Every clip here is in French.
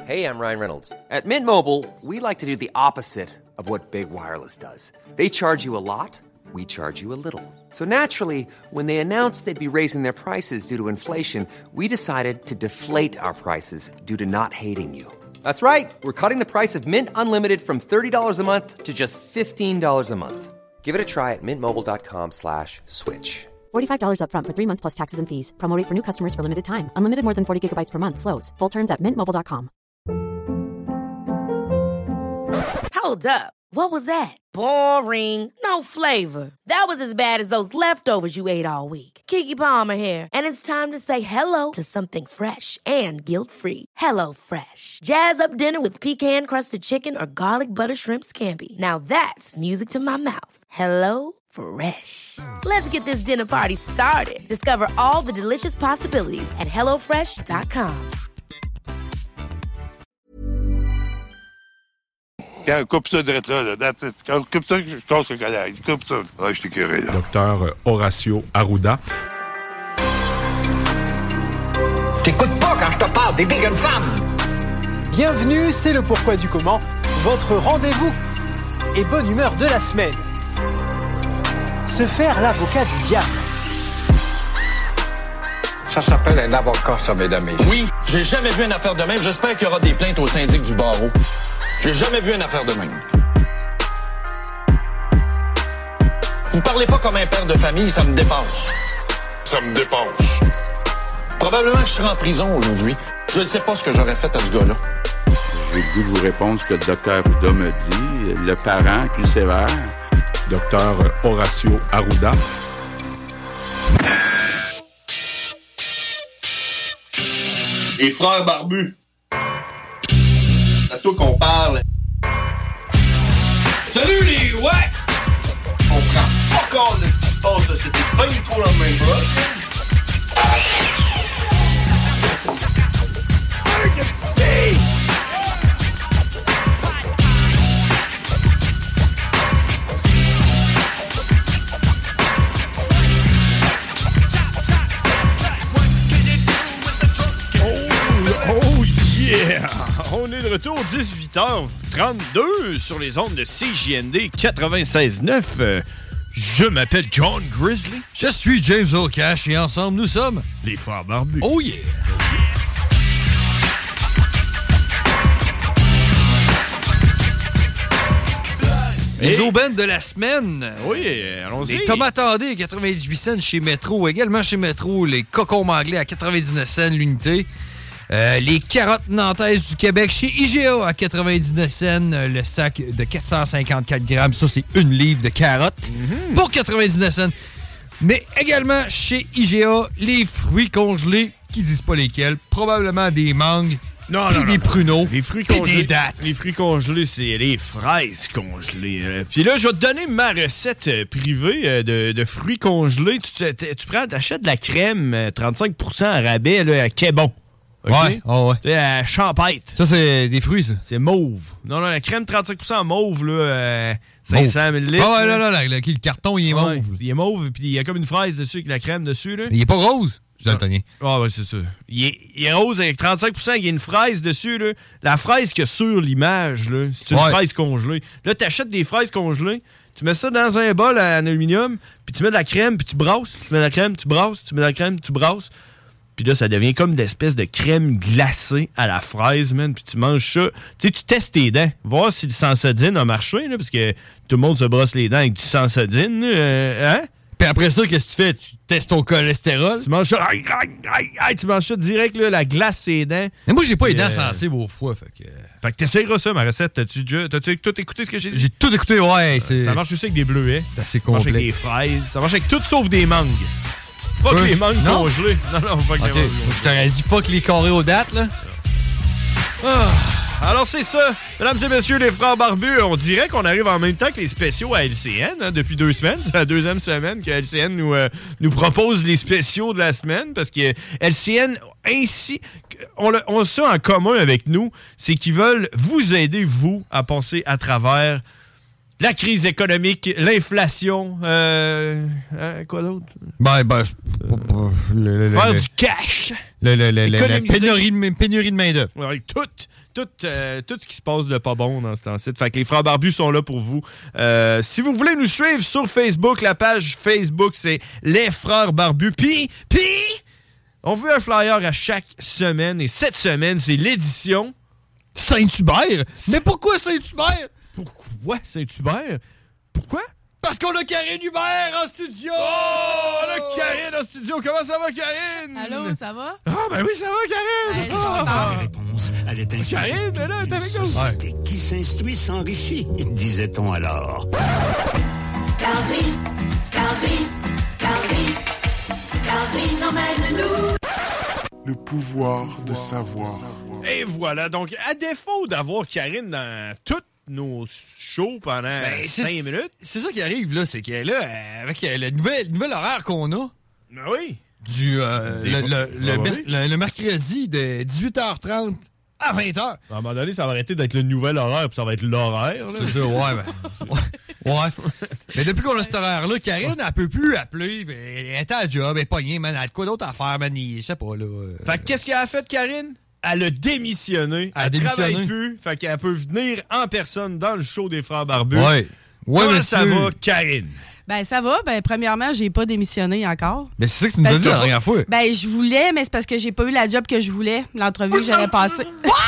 Hey, I'm Ryan Reynolds. At Mint Mobile, we like to do the opposite of what Big Wireless does. They charge you a lot, we charge you a little. So naturally, when they announced they'd be raising their prices due to inflation, we decided to deflate our prices due to not hating you. That's right. We're cutting the price of Mint Unlimited from $30 a month to just $15 a month. Give it a try at mintmobile.com/switch. $45 up front for 3 months plus taxes and fees. Promo rate for new customers for limited time. Unlimited more than 40 gigabytes per month. Slows full terms at mintmobile.com. Hold up. What was that? Boring. No flavor. That was as bad as those leftovers you ate all week. Keke Palmer here, and it's time to say hello to something fresh and guilt-free. Hello Fresh. Jazz up dinner with pecan-crusted chicken or garlic butter shrimp scampi. Now that's music to my mouth. Hello Fresh. Let's get this dinner party started. Discover all the delicious possibilities at hellofresh.com. Quand on coupe ça direct là, quand on coupe ça, je casse le collègue. Coupe ça. Ouais, je t'ai curé, là. Docteur Horacio Arruda. T'écoutes pas quand je te parle des vegan femmes. Bienvenue, c'est le pourquoi du comment, votre rendez-vous et bonne humeur de la semaine. Se faire l'avocat du diable. Ça s'appelle un avocat, ça, mesdames et messieurs. Oui, j'ai jamais vu une affaire de même. J'espère qu'il y aura des plaintes au syndic du barreau. J'ai jamais vu une affaire de même. Vous parlez pas comme un père de famille, ça me dépasse. Ça me dépasse. Probablement que je serai en prison aujourd'hui. Je ne sais pas ce que j'aurais fait à ce gars-là. J'ai le goût de vous répondre ce que le docteur Arruda me dit. Le parent plus sévère. Docteur Horacio Arruda. Les frères barbus. C'est à toi qu'on parle. Salut les ouais! On prend pas compte de ce qui se passe, là. C'était pas du tout la même chose. Oh yeah! On est de retour 18h32 sur les ondes de CJND 96.9. Je m'appelle John Grizzly. Je suis James O'Cash et ensemble nous sommes les frères barbus. Oh yeah! Les aubaines de la semaine. Oui, allons-y. Les tomates tendées à 98 cents chez Metro. Également chez Metro, les cocombes anglais à 99 cents l'unité. Les carottes nantaises du Québec chez IGA à 99 cents. Le sac de 454 grammes. Ça, c'est une livre de carottes pour 99 cents. Mais également chez IGA, les fruits congelés, qui disent pas lesquels. Probablement des mangues. Non, des pruneaux. Les fruits congelés. Des dattes. Les fruits congelés, c'est les fraises congelées. Puis là, je vais te donner ma recette privée de fruits congelés. Tu prends, t'achètes de la crème 35% à rabais là, à Québon. Okay? Ouais, oh ouais. C'est à Champêtre. Ça, c'est des fruits, ça. C'est mauve. Non, la crème 35% mauve, là, 500 ml. Ah ouais, là, le carton, il est mauve. Il est mauve, puis il y a comme une fraise dessus avec la crème dessus, là. Il est pas rose. Je suis daltonien. Ah ouais, c'est ça. Il est rose avec 35%, il y a une fraise dessus, là. La fraise qu'il y a sur l'image, là, c'est une fraise congelée. Là, t'achètes des fraises congelées, tu mets ça dans un bol en aluminium, puis tu mets de la crème, puis tu brasses. Tu mets de la crème, tu brasses. Tu mets de la crème, tu brasses. Puis là, ça devient comme des espèces de crème glacée à la fraise, man. Puis tu manges ça. Tu sais, tu testes tes dents. Voir si le Sensodine a marché, là, parce que tout le monde se brosse les dents avec du Sensodine. Hein? Puis après ça, qu'est-ce que tu fais? Tu testes ton cholestérol? Tu manges ça. Tu manges ça direct, là, la glace ses dents. Mais moi, j'ai pas les dents sensibles au froid. Fait que t'essayeras ça, ma recette. T'as-tu tout écouté ce que j'ai dit? J'ai tout écouté, ouais. Ça marche aussi avec des bleuets. C'est assez complet. Ça marche avec des fraises. Ça marche avec tout sauf des mangues. Fuck les mangues congelées. Non, fuck les mangues. Je t'aurais dit fuck les carrés aux dates, là. Alors, c'est ça. Mesdames et messieurs, les frères barbus, on dirait qu'on arrive en même temps que les spéciaux à LCN, hein, depuis 2 semaines. C'est la 2e semaine que LCN nous propose les spéciaux de la semaine, parce que LCN, ainsi, on a ça en commun avec nous, c'est qu'ils veulent vous aider, vous, à passer à travers la crise économique, l'inflation, quoi d'autre? Faire du cash. La pénurie de main-d'œuvre. Ouais, tout ce qui se passe de pas bon dans ce temps-ci. Fait que les Frères Barbus sont là pour vous. Si vous voulez nous suivre sur Facebook, la page Facebook, c'est Les Frères Barbus. Puis, on veut un flyer à chaque semaine. Et cette semaine, c'est l'édition Saint-Hubert. Mais pourquoi Saint-Hubert? Pourquoi Saint-Hubert? Pourquoi? Parce qu'on a Karine Hubert en studio! Oh, on a Karine en studio. Comment ça va, Karine? Allô, ça va? Ah, ben oui, ça va, Karine! Réponse, elle est insuffisante. Karine, elle est avec nous. Ouais. Qui s'instruit s'enrichit, disait-on alors. Calvin, emmène-nous. Le pouvoir de savoir. Et voilà, donc, à défaut d'avoir Karine dans toutes nos shows pendant 5 minutes. C'est ça qui arrive, là, c'est que là, avec le nouvel horaire qu'on a. Ben oui. Le mercredi de 18h30 à 20h. À un moment donné, ça va arrêter d'être le nouvel horaire, puis ça va être l'horaire. Là. C'est ça, ouais. Mais depuis qu'on a cet horaire-là, Karine, elle peut plus appeler. Elle est à la job, elle est pognée, man. Elle a quoi d'autre à faire, man? Je sais pas, là. Fait que qu'est-ce qu'elle a fait, Karine? Elle a démissionné. Elle travaille plus. Fait qu'elle peut venir en personne dans le show des Frères Barbus. Ouais. Comment ça va, Karine? Ben, ça va. Ben, premièrement, j'ai pas démissionné encore. Mais c'est ça que tu nous as dit la dernière fois. Ben, je voulais, mais c'est parce que j'ai pas eu la job que je voulais, l'entrevue que j'avais passée.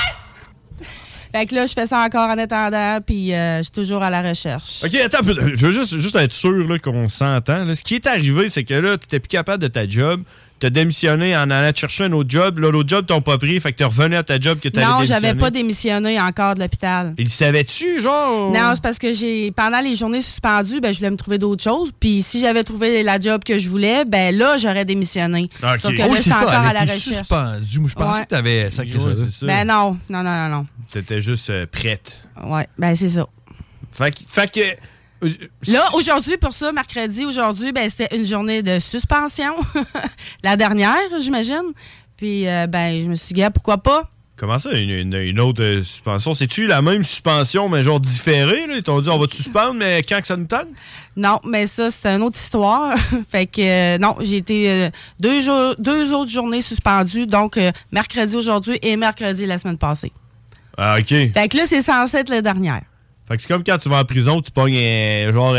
Fait que là, je fais ça encore en attendant, puis je suis toujours à la recherche. OK, attends, je veux juste être sûr là, qu'on s'entend. Là. Ce qui est arrivé, c'est que là, tu n'étais plus capable de ta job. Tu as démissionné en allant te chercher un autre job. Là, l'autre job, t'ont pas pris. Fait que tu es revenu à ta job que tu avais démissionné. Non, j'avais pas démissionné encore de l'hôpital. Il savait-tu, genre? Non, c'est parce que pendant les journées suspendues, ben, je voulais me trouver d'autres choses. Puis si j'avais trouvé la job que je voulais, ben là, j'aurais démissionné. Okay. Sauf que là, j'étais encore à la recherche. Suspendu. Moi, je pensais que tu avais sacré ça. Ben non. C'était juste prête. Ouais, ben c'est ça. Fait que... Là, aujourd'hui, pour ça, mercredi, aujourd'hui, ben c'était une journée de suspension. La dernière, j'imagine. Puis, ben, je me suis dit, pourquoi pas? Comment ça, une autre suspension? C'est-tu la même suspension, mais genre différée? Là? Ils t'ont dit, on va te suspendre, mais quand que ça nous tente? Non, mais ça, c'est une autre histoire. Fait que, non, j'ai été deux autres journées suspendues. Donc, mercredi aujourd'hui et mercredi la semaine passée. Ah, OK. Fait que là, c'est censé être la dernière. Fait que c'est comme quand tu vas en prison, tu pognes genre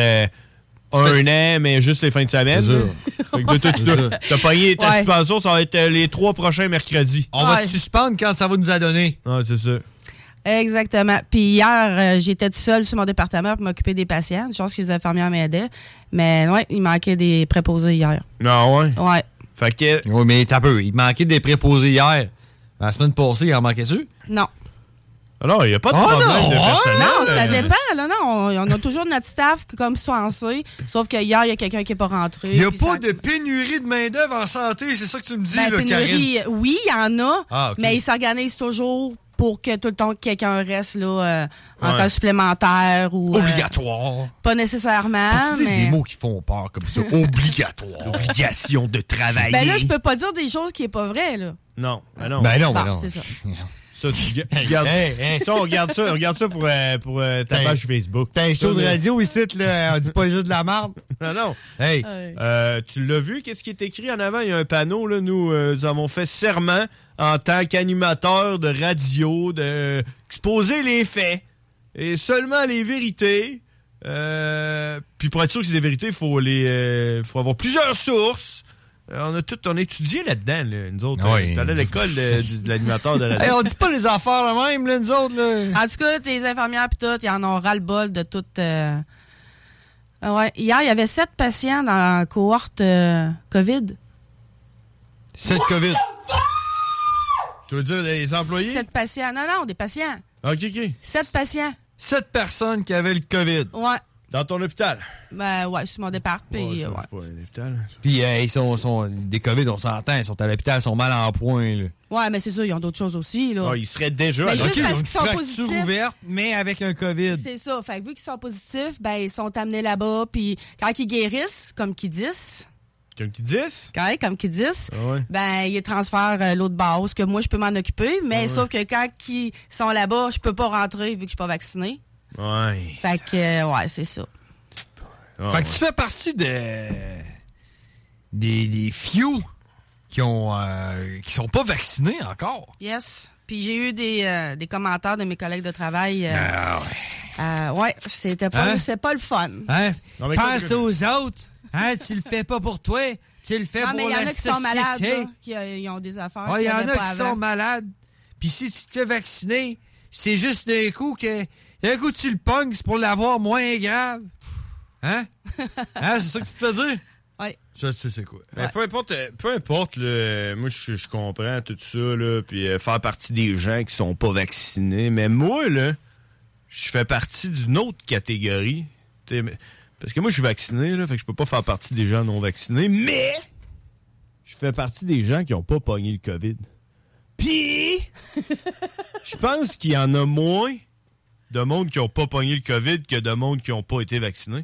un an, mais juste les fins de semaine. C'est ça. Fait que toi, tu as pogné ta suspension, ça va être les 3 prochains mercredis. On va te suspendre quand ça va nous a donné. Ah, c'est ça. Exactement. Puis hier, j'étais toute seule sur mon département pour m'occuper des patients. Je pense que les infirmières m'aidaient. Mais ouais, il manquait des préposés hier. Non, ouais? Ouais. Fait que... Oui, mais t'as peu. Il manquait des préposés hier. La semaine passée, il en manquait-tu? Non. Alors, il n'y a pas de problème de personnel. Non, ça dépend. Là, non, on a toujours notre staff comme censé. Sauf que hier, il y a quelqu'un qui n'est pas rentré. Il n'y a pas de pénurie de main-d'œuvre en santé, c'est ça que tu me dis, là, pénurie, Karine? Oui, il y en a. Ah, okay. Mais ils s'organisent toujours pour que tout le temps quelqu'un reste là, en temps supplémentaire ou obligatoire. Pas nécessairement. Faut que tu dises des mots qui font peur comme ça. Obligatoire. Obligation de travailler. Ben là, je peux pas dire des choses qui n'est pas vrai, là. Non, ben non. Ben non, bon, ben non. C'est ça. Ça, tu gardes ça, on regarde ça pour ta page Facebook. T'as un show de radio ici, là, on dit pas juste de la merde. Non. Hey. Tu l'as vu, qu'est-ce qui est écrit en avant? Il y a un panneau, là, nous avons fait serment en tant qu'animateur de radio d'exposer les faits et seulement les vérités. Puis pour être sûr que c'est des vérités, il faut avoir plusieurs sources. On a étudié là-dedans, là, nous autres. Oui. T'allais à l'école de l'animateur de radio. Hey, on dit pas les affaires là même, là, nous autres. Là. En tout cas, les infirmières pis tout, ils en ont ras-le-bol de tout. Ouais. Hier, il y avait 7 patients dans la cohorte COVID. 7 COVID. Tu veux dire des employés? 7 patients. Non, des patients. OK. 7 patients. 7 personnes qui avaient le COVID. Ouais. Dans ton hôpital? Ben ouais, sur mon départ. Puis c'est pas un hôpital. Puis ils sont des COVID, on s'entend, ils sont à l'hôpital, ils sont mal en point. Là. Ouais, mais c'est ça, ils ont d'autres choses aussi. Là. Ils seraient déjà... Mais juste parce ils ont qu'ils sont positifs. Ouverte, mais avec un COVID. C'est ça. Fait que vu qu'ils sont positifs, ben ils sont amenés là-bas. Puis quand ils guérissent, comme qu'ils disent... Comme qu'ils disent? Comme qu'ils disent, ouais. Ben ils transfèrent l'autre base que moi, je peux m'en occuper. Mais sauf que quand ils sont là-bas, je peux pas rentrer vu que je suis pas vacciné. Ouais. Fait que, ouais, c'est ça. Fait que tu fais partie des few qui sont pas vaccinés encore. Yes. Puis j'ai eu des commentaires de mes collègues de travail. Ouais, c'était pas, c'est pas le fun. Hein? Pense aux autres. Hein? Tu le fais pas pour toi. Tu le fais pour la société. Non, mais il y en a qui sont malades, là, qui ont des affaires. Il y en a qui sont malades. Puis si tu te fais vacciner, c'est juste d'un coup que tu le pognes, c'est pour l'avoir moins grave. Hein? C'est ça que tu te fais dire? Oui. Je sais c'est quoi. Ouais. Peu importe moi je comprends tout ça, là, puis faire partie des gens qui sont pas vaccinés, mais moi, là, je fais partie d'une autre catégorie. Parce que moi, je suis vacciné, là, fait que je peux pas faire partie des gens non vaccinés, mais je fais partie des gens qui ont pas pogné le COVID. Puis, je pense qu'il y en a moins de monde qui ont pas pogné le COVID que de monde qui ont pas été vaccinés.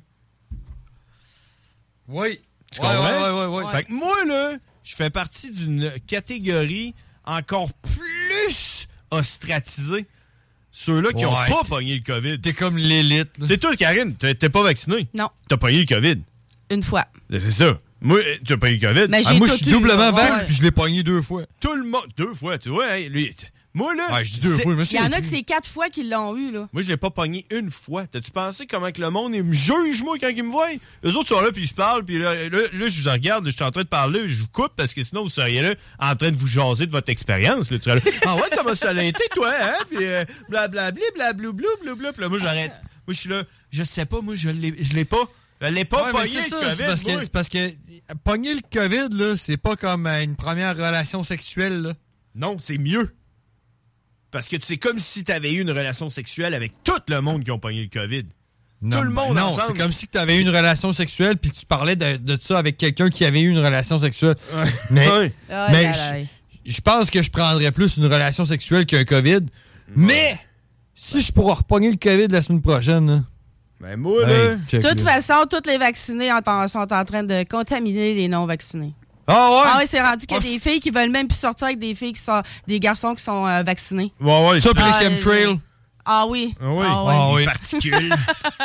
Oui. Tu comprends? Ouais. Fait que moi, là, je fais partie d'une catégorie encore plus ostratisée. Ceux-là qui ont pas pogné le COVID. T'es comme l'élite. C'est toi, Karine, t'es pas vacciné. Non. T'as pogné le COVID. Une fois. C'est ça. Moi, tu as pogné le COVID. Mais moi, je suis doublement vax, puis je l'ai pogné 2 fois. Tout le monde. 2 fois, tu vois, hein, lui. Moi, là. Je dis 2 fois, il y en a que c'est 4 fois qu'ils l'ont eu, là. Moi, je l'ai pas pogné une fois. T'as-tu pensé comment que le monde il me juge, moi, quand ils me voient? Eux autres sont là, puis ils se parlent, puis là, je vous regarde, je suis en train de parler, je vous coupe, parce que sinon, vous seriez là en train de vous jaser de votre expérience. Tu serais là, ah ouais, comment ça a été, toi, hein? Puis blablabli, blablabli, blablabli. Puis là, moi, j'arrête. Moi, je suis là, je sais pas, moi, je l'ai pas. Je l'ai pas pogné le COVID. C'est parce que pogner le COVID, là, c'est pas comme une première relation sexuelle, là. Non, c'est mieux. Parce que c'est comme si tu avais eu une relation sexuelle avec tout le monde qui ont pogné le COVID. Non, tout le monde ensemble. Non, c'est comme si tu avais eu une relation sexuelle puis tu parlais de ça avec quelqu'un qui avait eu une relation sexuelle. Ouais. Mais je pense que je prendrais plus une relation sexuelle qu'un COVID. Ouais. Mais si je pourrais repogner le COVID la semaine prochaine, là, ben moi, là... De toute façon, tous les vaccinés sont en train de contaminer les non-vaccinés. Ah ouais, c'est rendu qu'il y a des filles qui veulent même plus sortir avec des filles qui sont des garçons qui sont vaccinés. Ouais, ça puis les chemtrails. Ah oui. Les particules.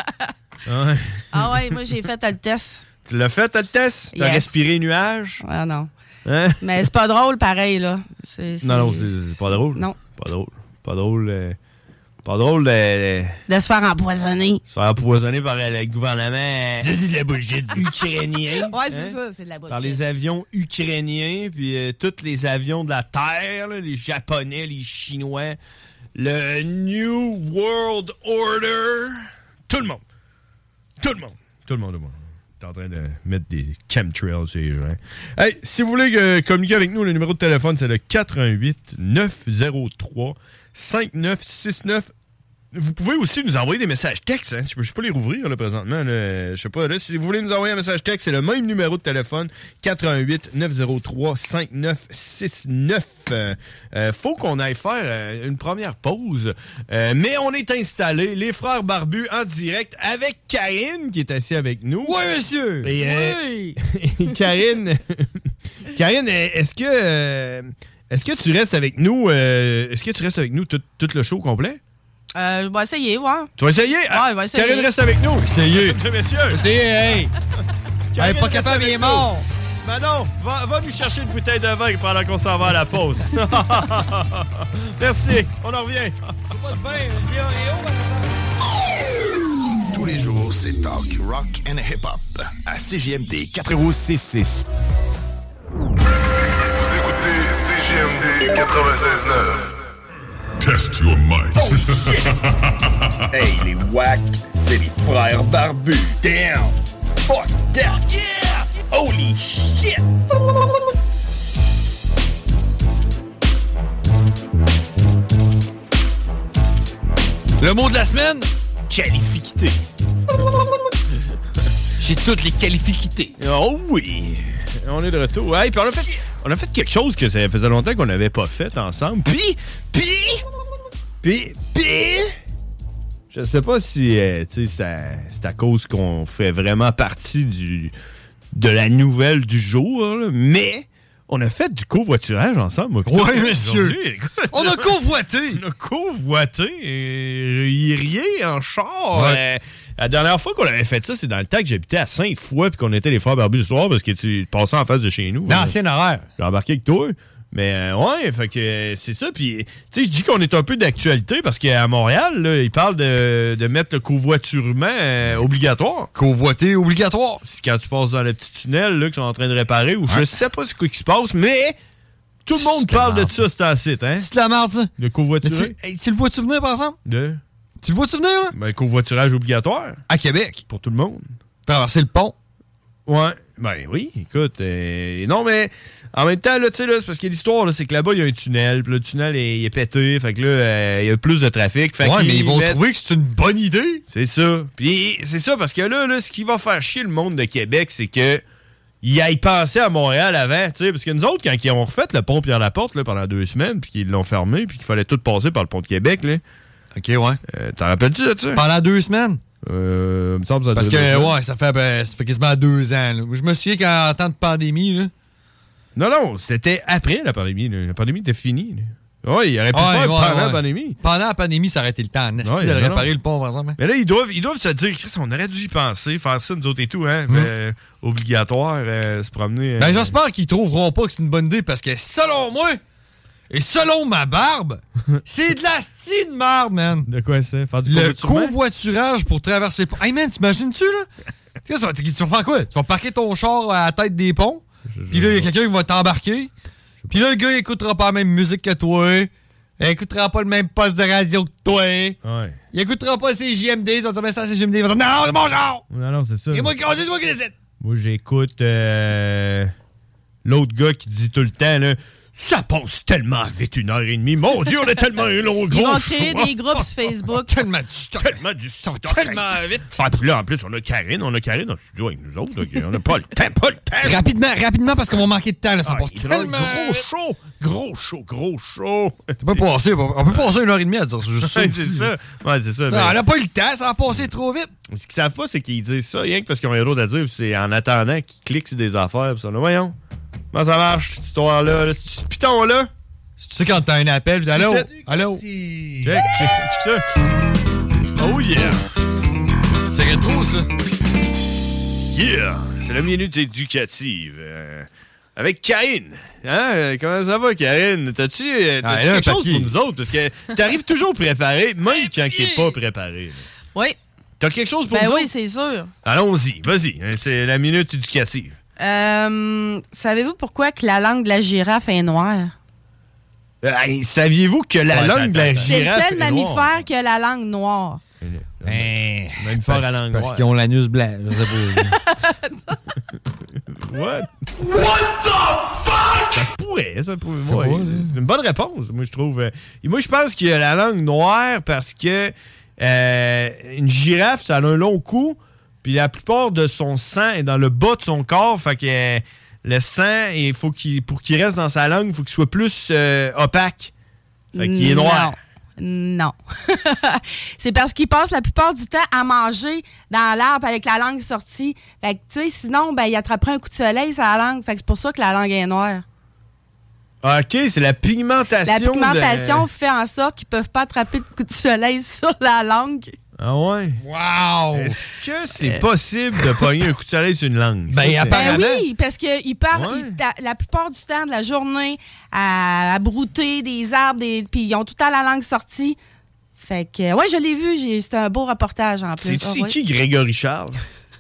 Ah ouais, moi j'ai fait le test. Tu l'as fait, le test? T'as respiré nuage? Ah non. Hein? Mais c'est pas drôle pareil, là. Non, c'est pas drôle. Non. Pas drôle. Pas drôle de se faire empoisonner. Se faire empoisonner par le gouvernement. C'est de la bullshit. Ukrainien. Ouais, c'est ça, c'est de la bullshit. Par les avions ukrainiens, puis tous les avions de la Terre, là, les Japonais, les Chinois, le New World Order. Tout le monde. T'es en train de mettre des chemtrails sur les gens. Hey, si vous voulez communiquer avec nous, le numéro de téléphone, c'est le 88 903 5969. Vous pouvez aussi nous envoyer des messages textes. Hein? Je peux pas les rouvrir là, présentement. Là. Je sais pas. Là, si vous voulez nous envoyer un message texte, c'est le même numéro de téléphone. 88 903 5969. Faut qu'on aille faire une première pause. Mais on est installés, les frères barbus, en direct avec Karine qui est assise avec nous. Oui, monsieur! Et, oui! Karine, est-ce que tu restes avec nous? Est-ce que tu restes avec nous tout le show complet? Je vais essayer, ouais. Tu vas essayer? Ouais, je vais essayer. Karine reste avec nous. Essayez. Mesdames et messieurs. Essayez, hey. Elle est pas capable, il est mort. Manon, va nous chercher une bouteille de vin pendant qu'on s'en va à la pause. Merci, on en revient. Tous les jours, c'est talk, rock and hip-hop à CJMD 96.6. Vous écoutez CJMD 96.9. Test your might. Oh shit! Hey, les wack, c'est les frères barbus. Damn! Fuck that! Yeah! Holy shit! Le mot de la semaine? Qualifiquité. J'ai toutes les qualifiquités. Oh oui! On est de retour. Hey, puis on a fait quelque chose que ça faisait longtemps qu'on n'avait pas fait ensemble. Puis, je sais pas si c'est à cause qu'on fait vraiment partie de la nouvelle du jour, là, mais On a fait du covoiturage ensemble, moi. Oui, monsieur. Écoute, on a convoité. On a convoité. Il riait en char. Ouais. La dernière fois qu'on avait fait ça, c'est dans le temps que j'habitais à Sainte-Foy puis qu'on était les frères barbus du soir parce que tu passais en face de chez nous. L'ancien horaire. J'ai embarqué avec toi. Mais ouais, fait que c'est ça. Puis, tu sais, je dis qu'on est un peu d'actualité parce qu'à Montréal, là, ils parlent de mettre le covoiturement obligatoire. Convoiter obligatoire. C'est quand tu passes dans le petit tunnel là, qu'ils sont en train de réparer ou je sais pas ce qui se passe, mais tout le monde parle de ça, c'est un site, hein? C'est de la merde, ça. Le covoiturage. Tu le vois-tu venir, par exemple? Tu le vois-tu venir, là? Ben, le covoiturage obligatoire. À Québec. Pour tout le monde. Traverser le pont. Ouais. Ben oui, écoute. Non, mais en même temps, là, tu sais, là, c'est parce que l'histoire, là, c'est que là-bas, il y a un tunnel. Puis le tunnel il est pété. Fait que là, il y a plus de trafic. Fait ouais, mais ils vont trouver que c'est une bonne idée. C'est ça. Puis c'est ça, parce que là, ce qui va faire chier le monde de Québec, c'est que ils aillent penser à Montréal avant, tu sais. Parce que nous autres, quand ils ont refait le pont Pierre-Laporte là, pendant 2 semaines, puis qu'ils l'ont fermé, puis qu'il fallait tout passer par le pont de Québec, là. OK, ouais. T'en rappelles-tu de ça? Pendant 2 semaines? Me semble ça parce que, ouais, ça fait quasiment 2 ans. Là. Je me souviens qu'en temps de pandémie, là. Non, c'était après la pandémie. Là. La pandémie était finie. Oui, il aurait pu faire pendant la pandémie. Pendant la pandémie, ça aurait été le temps de réparer le pont, par exemple. Mais là, ils doivent se dire, Chris, on aurait dû y penser, faire ça, nous autres et tout, hein. Obligatoire, se promener. Ben, j'espère qu'ils trouveront pas que c'est une bonne idée, parce que selon moi, et selon ma barbe, c'est de la style de marde, man. De quoi c'est? Faire du le covoiturage pour traverser le pont. Hey, man, t'imagines-tu, là? Tu vas faire quoi? Tu vas parquer ton char à la tête des ponts, puis là, il y a quelqu'un qui va t'embarquer, puis là, le gars, il écoutera pas la même musique que toi, il écoutera pas le même poste de radio que toi, il écoutera pas ses JMD, il va dire, ça, c'est JMD, il va dire, non, c'est mon genre! Non, c'est ça. Et moi, c'est moi qui décide! Moi, j'écoute l'autre gars qui dit tout le temps, là, ça passe tellement vite, 1h30. Mon Dieu, on a tellement un long gros. Ils vont créer des groupes sur Facebook. Tellement du stock. Tellement vite. Ah, puis là, en plus, on a Karine dans le studio avec nous autres. On n'a pas le temps. Rapidement, parce qu'on va manquer de temps. Là, ça passe tellement Gros show. On peut passer 1h30 à dire ça. Juste ça. C'est ça. Ouais, c'est ça. On n'a pas eu le temps, ça va passer trop vite. Ce qu'ils savent pas, c'est qu'ils disent ça, rien que parce qu'ils ont rien d'autre à dire. C'est en attendant qu'ils cliquent sur des affaires. Puis ça, là, voyons. Comment ça marche, cette histoire-là? Ce piton-là? Tu sais, quand t'as un appel, allô? Check ça. Oh yeah! C'est rétro, ça. Yeah! C'est la minute éducative. Avec Karine. Hein? Comment ça va, Karine? T'as-tu quelque chose pour nous autres? Parce que t'arrives toujours préparé, même quand t'es pas préparé. Oui. T'as quelque chose pour nous autres? Oui, c'est sûr. Allons-y, vas-y. C'est la minute éducative. Savez-vous pourquoi que la langue de la girafe est noire? Saviez-vous que la langue de la girafe est noire? C'est le seul mammifère qui a la langue noire. Mammifère à langue noire. Parce qu'ils ont l'anus blanc. Je sais pas. What the fuck? Ça pourrait. C'est une bonne réponse, moi, je trouve. Moi, je pense qu'il y a la langue noire parce que une girafe, ça a un long cou. Puis la plupart de son sang est dans le bas de son corps. Fait que le sang, pour qu'il reste dans sa langue, il faut qu'il soit plus opaque. Fait qu'il est noir. Non. C'est parce qu'il passe la plupart du temps à manger dans l'arbre avec la langue sortie. Fait que, tu sais, sinon, il attraperait un coup de soleil sur la langue. Fait que c'est pour ça que la langue est noire. OK, c'est la pigmentation. La pigmentation fait en sorte qu'ils peuvent pas attraper de coup de soleil sur la langue. Ah ouais? Wow! Est-ce que c'est possible de pogner un coup de soleil sur une langue? Apparemment. Oui, parce qu'ils partent la plupart du temps de la journée à brouter des arbres, puis ils ont tout le temps la langue sortie. Fait que, ouais, je l'ai vu, c'était un beau reportage en plus. C'est qui Grégory Charles?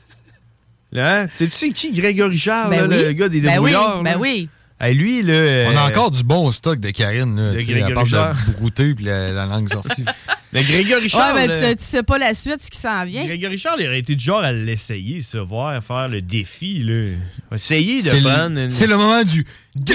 Hein? C'est qui Grégory Charles, le gars des débrouillards? Ben oui. Hey, lui, là, on a encore du bon stock de Karine, là. De Grégory Charles. De brouter puis la langue sortie. Mais Grégory Charles. Ouais, mais tu sais pas la suite, ce qui s'en vient. Grégory Charles, il aurait été du genre à l'essayer, ça, voir, faire le défi, là. Essayer de prendre. C'est le moment du.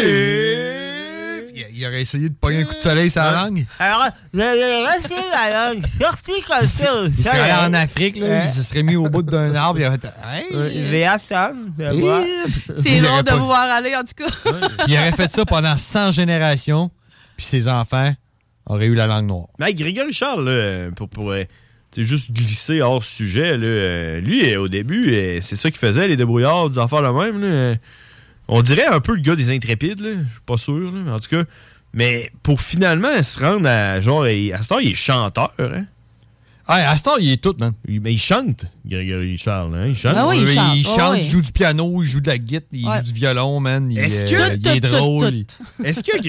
Il aurait essayé de pogner un coup de soleil sur la langue. Alors, restez la langue sortie comme ça. Il serait allé en Afrique, là. Il se serait mis au bout d'un arbre. Il aurait fait. Il va attendre. C'est drôle de vous voir aller, en tout cas. Il aurait fait ça pendant 100 générations. Puis ses enfants auraient eu la langue noire. Mais Grégory Charles, là, pour juste glisser hors sujet, là, lui, au début, c'est ça qu'il faisait, les débrouillards, des affaires de même. Là. On dirait un peu le gars des Intrépides, là. Je suis pas sûr, là, mais en tout cas. Mais pour finalement se rendre à genre. À ce temps, il est chanteur, hein? Ah, à ce temps, il est tout, man. Mais il chante, Grégory Charles, hein? Il chante. Ah oui, il chante. Il chante, oui. il joue du piano, il joue de la guitare, il joue du violon, man. Il est drôle. Est-ce que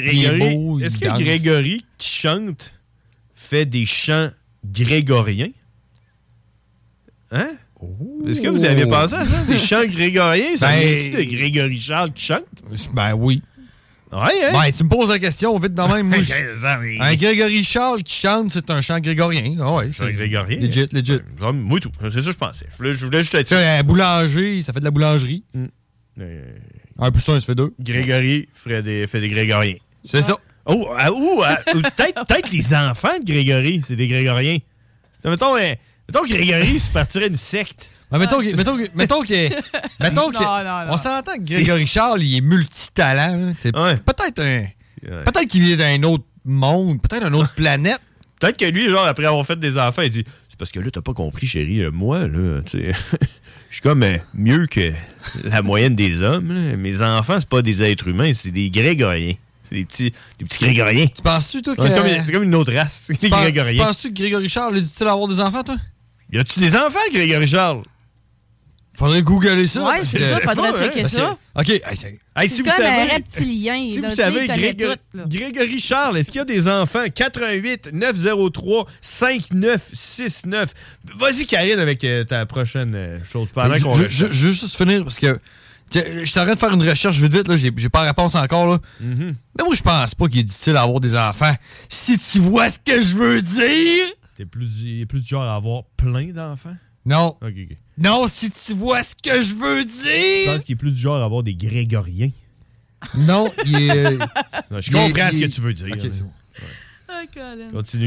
Grégory qui chante fait des chants grégoriens? Hein? Est-ce que vous avez pensé à ça? Des chants grégoriens? Ça vient-tu de Grégory Charles qui chante? Ben oui. Ouais, hein? Ben, tu me poses la question vite de même. Moi, un Grégory Charles qui chante, c'est un chant grégorien. Ah ouais, c'est un grégorien? Legit. Moi, tout. C'est ça que je pensais. Je voulais juste être sûr. Un boulanger, ça fait de la boulangerie. 1 plus 1, ça fait 2. Grégory fait des grégoriens. C'est ça. Peut-être les enfants de Grégory, c'est des grégoriens. Mettons que Grégory se partirait une secte. Mettons que on s'entend que Grégory Charles, il est multitalent. Peut-être qu'il vient d'un autre monde, peut-être d'une autre planète. Peut-être que lui, genre, après avoir fait des enfants, il dit c'est parce que là, t'as pas compris, chérie, moi, là, tu sais, je suis comme mieux que la moyenne des hommes. Là. Mes enfants, c'est pas des êtres humains, c'est des grégoriens. C'est des petits grégoriens. Tu penses-tu, toi, que... C'est comme une autre race. C'est grégoriens. Tu penses-tu que Grégory Charles, il dit-il avoir des enfants, toi? Y a-tu des enfants, Grégory Charles? Faudrait googler ça. Ouais, c'est ça, faudrait checker ça. OK. C'est comme un reptilien. Si vous savez, Grégory Charles, est-ce qu'il y a des enfants? 88 903 5969. Vas-y, Karine, avec ta prochaine chose. Je veux juste finir, parce que je suis en train de faire une recherche vite, là. J'ai pas la réponse encore, là. Mm-hmm. Mais moi, je pense pas qu'il est difficile à avoir des enfants. Si tu vois ce que je veux dire... T'es plus du genre à avoir plein d'enfants? Non. OK. Non, si tu vois ce que je veux dire... Je pense qu'il est plus du genre à avoir des grégoriens. Non, il est... Je comprends ce que tu veux dire. OK, c'est bon. Ouais. Continue.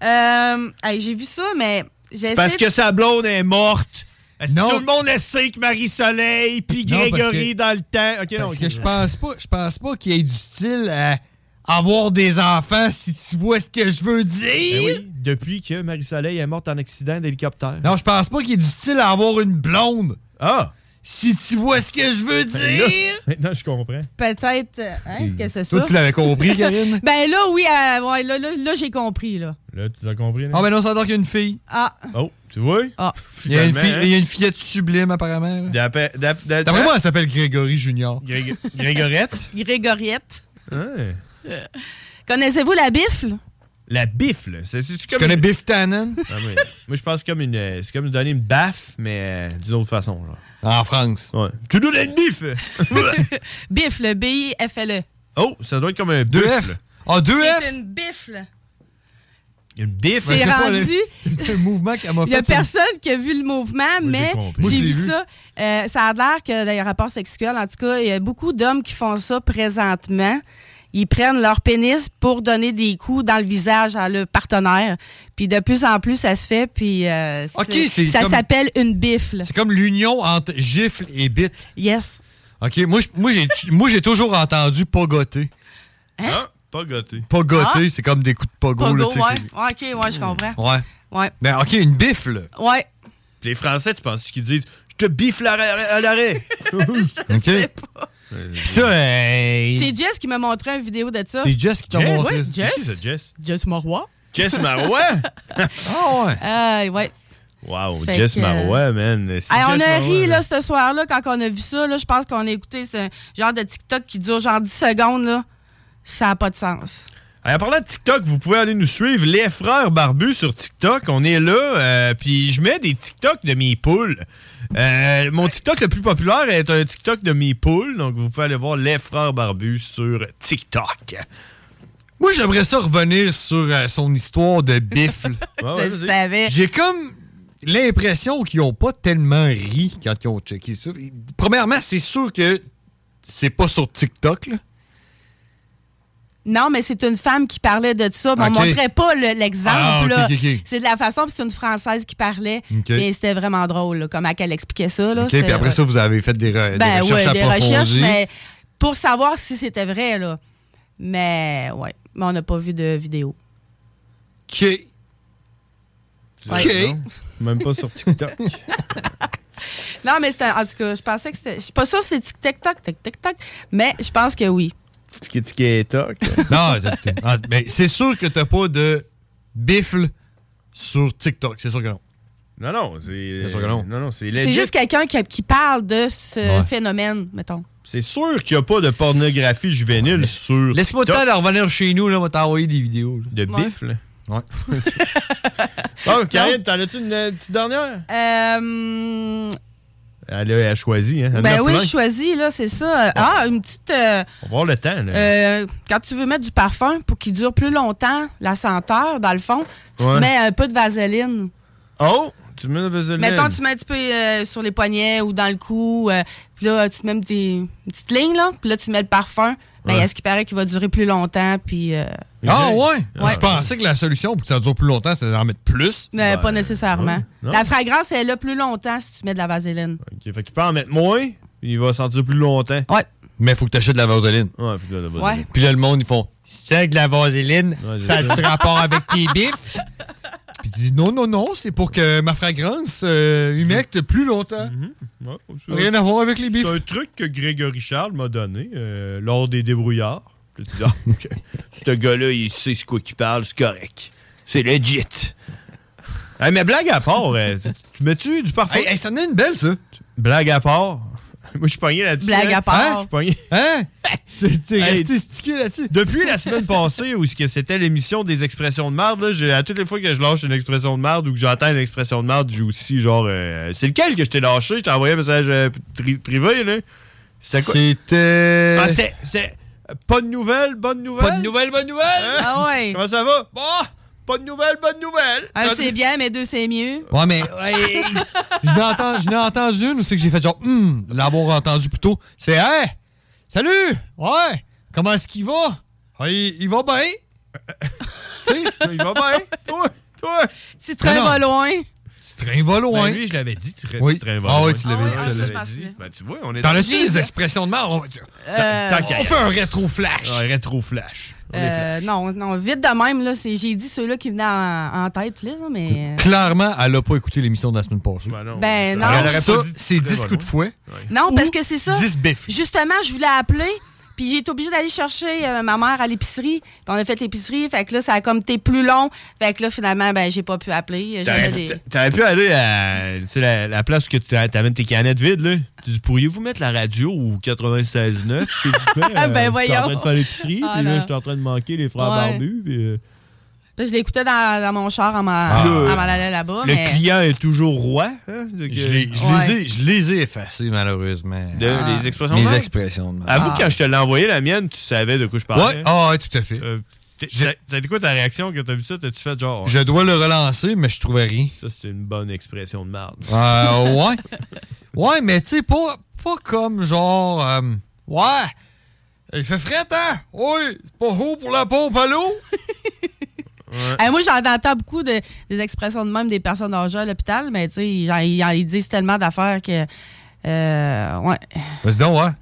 J'ai vu ça, mais... Parce que sa blonde est morte. Non. Tout le monde le sait que Marie-Soleil puis Grégory dans le temps. Okay, parce que je pense pas qu'il y ait du style à avoir des enfants, si tu vois ce que je veux dire. Ben oui, depuis que Marie-Soleil est morte en accident d'hélicoptère. Non, je pense pas qu'il y ait du style à avoir une blonde. Ah! Si tu vois ce que je veux dire. Maintenant, je comprends. Peut-être. Qu'est-ce que c'est ça? Toi, tu l'avais compris, Karine? Ben là, oui. Là, j'ai compris, là. Là, tu l'as compris, là? Ah, ben non, ça a l'air qu'il y a une fille. Ah. Oh, tu vois? Ah. Il y a une fillette sublime, apparemment. D'après moi, elle s'appelle Grégory Junior. Grégorette? Grégoriette. Ouais. Connaissez-vous la bifle? La bifle? Tu connais Biff Tannen? Moi, je pense que c'est comme donner une baffe, mais d'une autre façon. Genre. En France. Ouais. Tu donnes une bifle! Bifle, B-I-F-L-E. Oh, ça doit être comme un buffle. Ah, 2F? C'est une bifle. Une bifle? C'est rendu... C'est un mouvement qui m'a fait... Il y a personne qui a vu le mouvement, mais j'ai vu ça. Ça a l'air que, dans les rapports sexuels, en tout cas, il y a beaucoup d'hommes qui font ça présentement. Ils prennent leur pénis pour donner des coups dans le visage à leur partenaire. Puis de plus en plus, ça se fait. Puis ça s'appelle une bifle. C'est comme l'union entre gifle et bite. Yes. OK, moi j'ai toujours entendu pogoter. Hein? Ah, pogoter. Pogoter, c'est comme des coups de pogo. Pogo, là, OK, je comprends. Ouais. Ben, OK, une bifle. Ouais. Les Français, tu penses qu'ils disent « Je te bifle à l'arrêt! » Je sais pas. Ça, c'est Jess qui m'a montré une vidéo de ça. C'est Jess qui t'a montré. Oui, Jess. Qui c'est Jess? Jess Marois. Jess Marois? Ah ouais. Ouais. Wow, Jess Marois, man. On a ri là, ce soir-là quand on a vu ça. Là, je pense qu'on a écouté ce genre de TikTok qui dure genre 10 secondes. Là. Ça n'a pas de sens. En parlant de TikTok, vous pouvez aller nous suivre, les frères barbus sur TikTok. On est là, puis je mets des TikTok de mes poules. Mon TikTok le plus populaire est un TikTok de mes poules, donc vous pouvez aller voir les frères barbus sur TikTok. Moi, j'aimerais ça revenir sur son histoire de bifle. Je savais. J'ai comme l'impression qu'ils n'ont pas tellement ri quand ils ont checké ça. Premièrement, c'est sûr que c'est pas sur TikTok, là. Non, mais c'est une femme qui parlait de ça. On ne montrait pas l'exemple. Okay. C'est de la façon, puis c'est une Française qui parlait. Mais c'était vraiment drôle, là, comment elle expliquait ça. Là, puis après ça, vous avez fait des recherches approfondies. Des recherches, mais pour savoir si c'était vrai. Là. Mais on n'a pas vu de vidéo. OK. Même pas sur TikTok. Non, mais en tout cas, je pensais que c'était... Je suis pas sûre si c'est TikTok, mais je pense que oui. TikTok. Non, mais c'est sûr que t'as pas de bifle sur TikTok. C'est sûr que non. Non, c'est sûr que non. Non, c'est legit. C'est juste quelqu'un qui parle de ce phénomène, mettons. C'est sûr qu'il n'y a pas de pornographie juvénile sur Laisse-moi le temps de revenir chez nous, là, on va t'envoyer des vidéos. Là. De bifle? Ouais. Bon, Karine, t'en as-tu une petite dernière? Elle a choisi, hein? Ben oui, je choisis, là, c'est ça. Une petite... On va voir le temps, là. Quand tu veux mettre du parfum pour qu'il dure plus longtemps, la senteur, dans le fond, tu mets un peu de vaseline. Oh! Tu mets de la vaseline? Mettons, tu mets un petit peu sur les poignets ou dans le cou. Puis là, tu te mets une petite ligne, là. Puis là, tu mets le parfum. Ben, est-ce qu'il paraît qu'il va durer plus longtemps? Puis... ouais? Je pensais que la solution pour que ça dure plus longtemps, c'était d'en mettre plus. Pas nécessairement. La fragrance, elle est là plus longtemps si tu mets de la vaseline. OK, fait que tu peux en mettre moins, puis il va sentir plus longtemps. Ouais. Mais il faut que tu achètes de la vaseline. Ouais, faut que tu achètes de la vaseline. Ouais. Puis là, le monde, ils font, c'est de la vaseline, ça a-tu rapport avec tes bifs? Puis tu dis, non, c'est pour que ma fragrance humecte plus longtemps. Rien à voir avec les bifs. C'est un truc que Grégory Charles m'a donné lors des débrouillards. Puis tu dis, OK, ce gars-là, il sait ce quoi qu'il parle, c'est correct. C'est legit. Hey, mais blague à part, tu mets-tu du parfum? Hey, ça en est une belle, ça. Blague à part. Moi, je suis pogné là-dessus. Blague à part. Je suis pogné. Hein? T'es resté stické là-dessus. Depuis la semaine passée, où c'était l'émission des expressions de marde, à toutes les fois que je lâche une expression de marde ou que j'entends une expression de marde, j'ai aussi genre... c'est lequel que je t'ai lâché? Je t'ai envoyé un message privé, là. C'était quoi? C'était... c'est pas de nouvelles, bonne nouvelle? Pas de nouvelles, bonne nouvelle? Hein? Ah ouais. Comment ça va? Bon, pas de nouvelles, bonne nouvelle. Un, c'est bien, mais deux, c'est mieux. Ouais, mais je n'ai entendu une où c'est que j'ai fait genre, l'avoir entendu plus tôt. C'est, hey, salut, ouais, comment est-ce qu'il va? Il va bien. Tu sais, il va bien. Toi. Petit train va loin. Petit train va loin. Ben lui, je l'avais dit, petit train va loin. Ah oui, tu l'avais dit. Ben tu vois, on est dans le style des expressions de merde. On fait un rétro-flash. Un rétro-flash. Non, vite de même, là, j'ai dit ceux-là qui venaient en tête, là, mais... Clairement, elle n'a pas écouté l'émission de la semaine passée. Ben non. Ça, c'est 10 coups de fouet. Non, parce que c'est ça. 10 biffs. Justement, je voulais appeler, puis j'ai été obligée d'aller chercher ma mère à l'épicerie. Puis on a fait l'épicerie, fait que là, ça a comme été plus long. Fait que là, finalement, ben j'ai pas pu appeler. T'aurais pu aller à la place où tu t'amènes tes canettes vides, là. Tu dis, pourriez-vous mettre la radio au 96.9, s'il vous plaît? Ben voyons. J'étais en train de faire l'épicerie, puis là, j'étais en train de manquer les frères barbus, puis... Je l'écoutais dans mon char en m'en allant là-bas. Le client est toujours roi. Hein? Je les ai effacés, malheureusement. Les expressions de expressions de Avoue, quand je te l'ai envoyé, la mienne, tu savais de quoi je parlais. Ouais, tout à fait. Ça a été quoi ta réaction quand t'as vu ça? T'as-tu fait genre... Je dois le relancer, mais je trouvais rien. Ça, c'est une bonne expression de merde. Ouais. Ouais, mais tu sais, pas comme genre... ouais, il fait fret, hein? Oui, c'est pas haut pour la pompe à l'eau. Ouais. Moi, j'entends beaucoup des expressions de même des personnes âgées à l'hôpital, mais tu sais, ils disent tellement d'affaires que... ouais. Vas-y donc, ouais.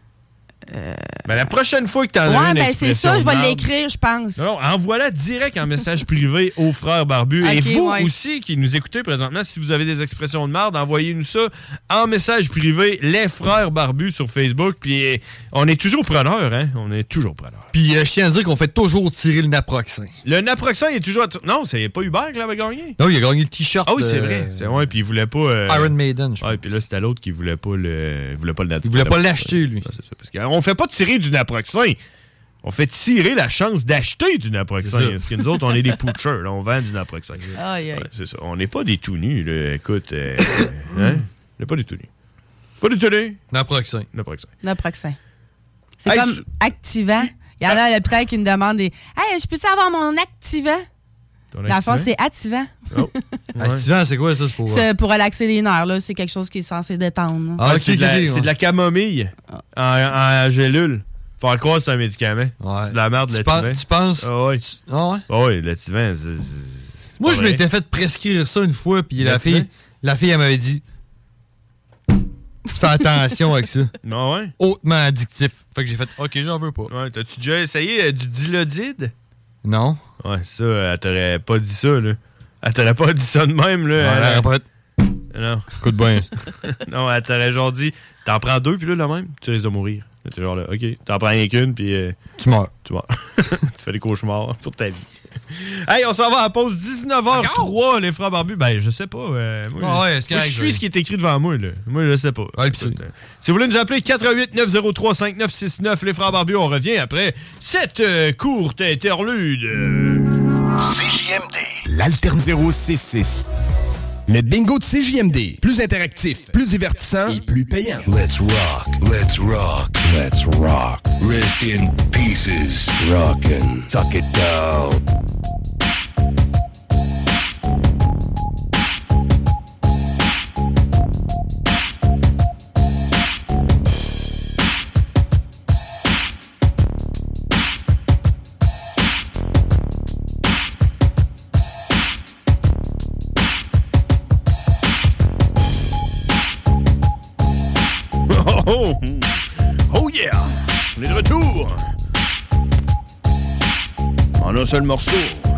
Ben, la prochaine fois que tu en as une expression c'est ça, je vais l'écrire, je pense. Non, envoie-la direct en message privé aux frères barbus. Okay, et vous aussi qui nous écoutez présentement, si vous avez des expressions de marde, envoyez-nous ça en message privé, les frères barbus sur Facebook. Puis on est toujours preneurs, hein? On est toujours preneurs. Puis je tiens à dire qu'on fait toujours tirer le naproxen. Le naproxen, il est toujours... Non, c'est pas Hubert qui l'avait gagné. Non, il a gagné le t-shirt. Ah oui, c'est vrai. Ouais, puis il voulait pas... Iron Maiden, je pense. Ouais, puis là, c'était l'autre qui voulait pas le... Il voulait pas l'acheter, lui. C'est ça, parce qu'on fait pas tirer du naproxen. On fait tirer la chance d'acheter du naproxen. Parce que nous autres, on est des poochers. Là, on vend du naproxen. Ouais, c'est ça. On n'est pas des tout nus. Là. Écoute, hein? On n'est pas des tout nus. Pas des tout nus. Naproxen. C'est comme activant. Il y en a le prêtre qui me demande hey, je peux-tu avoir mon activant? Dans le fond, c'est activant. Oh. Activant, c'est quoi ça? C'est pour relaxer les nerfs. Là. C'est quelque chose qui est censé détendre. C'est de la camomille en gélule. Faut croire que c'est un médicament. Ouais. C'est de la merde, l'activant. Tu penses? Ah ouais. Oui, l'activant, moi, je m'étais fait prescrire ça une fois, puis la fille, elle m'avait dit tu fais attention avec ça. Non, ouais. Hautement addictif. Fait que j'ai fait OK, j'en veux pas. Ouais, t'as-tu déjà essayé du Dilodide? Non. Ouais, ça, elle t'aurait pas dit ça, là. Elle t'aurait pas dit ça de même, là. Ouais, elle aurait pas... Non. Écoute bien. Non, elle t'aurait genre dit, t'en prends 2, puis là, même, tu risques de mourir. T'es genre là, OK, t'en prends rien qu'une, puis... tu meurs. Tu fais des cauchemars pour ta vie. Hey, on s'en va à la pause 19h03, les frères barbus. Ben, je sais pas. Moi, je suis ce qui est écrit devant moi, là. Moi, je sais pas. Ouais, si vous voulez nous appeler, 418-903-5969, les frères barbus, on revient après cette courte interlude. CJMD. L'Alterne 066. Le bingo de CJMD. Plus interactif, plus divertissant et plus payant. Let's rock, let's rock, let's rock. Rest in pieces. Rockin', tuck it down. Oh yeah! On est de retour! En un seul morceau.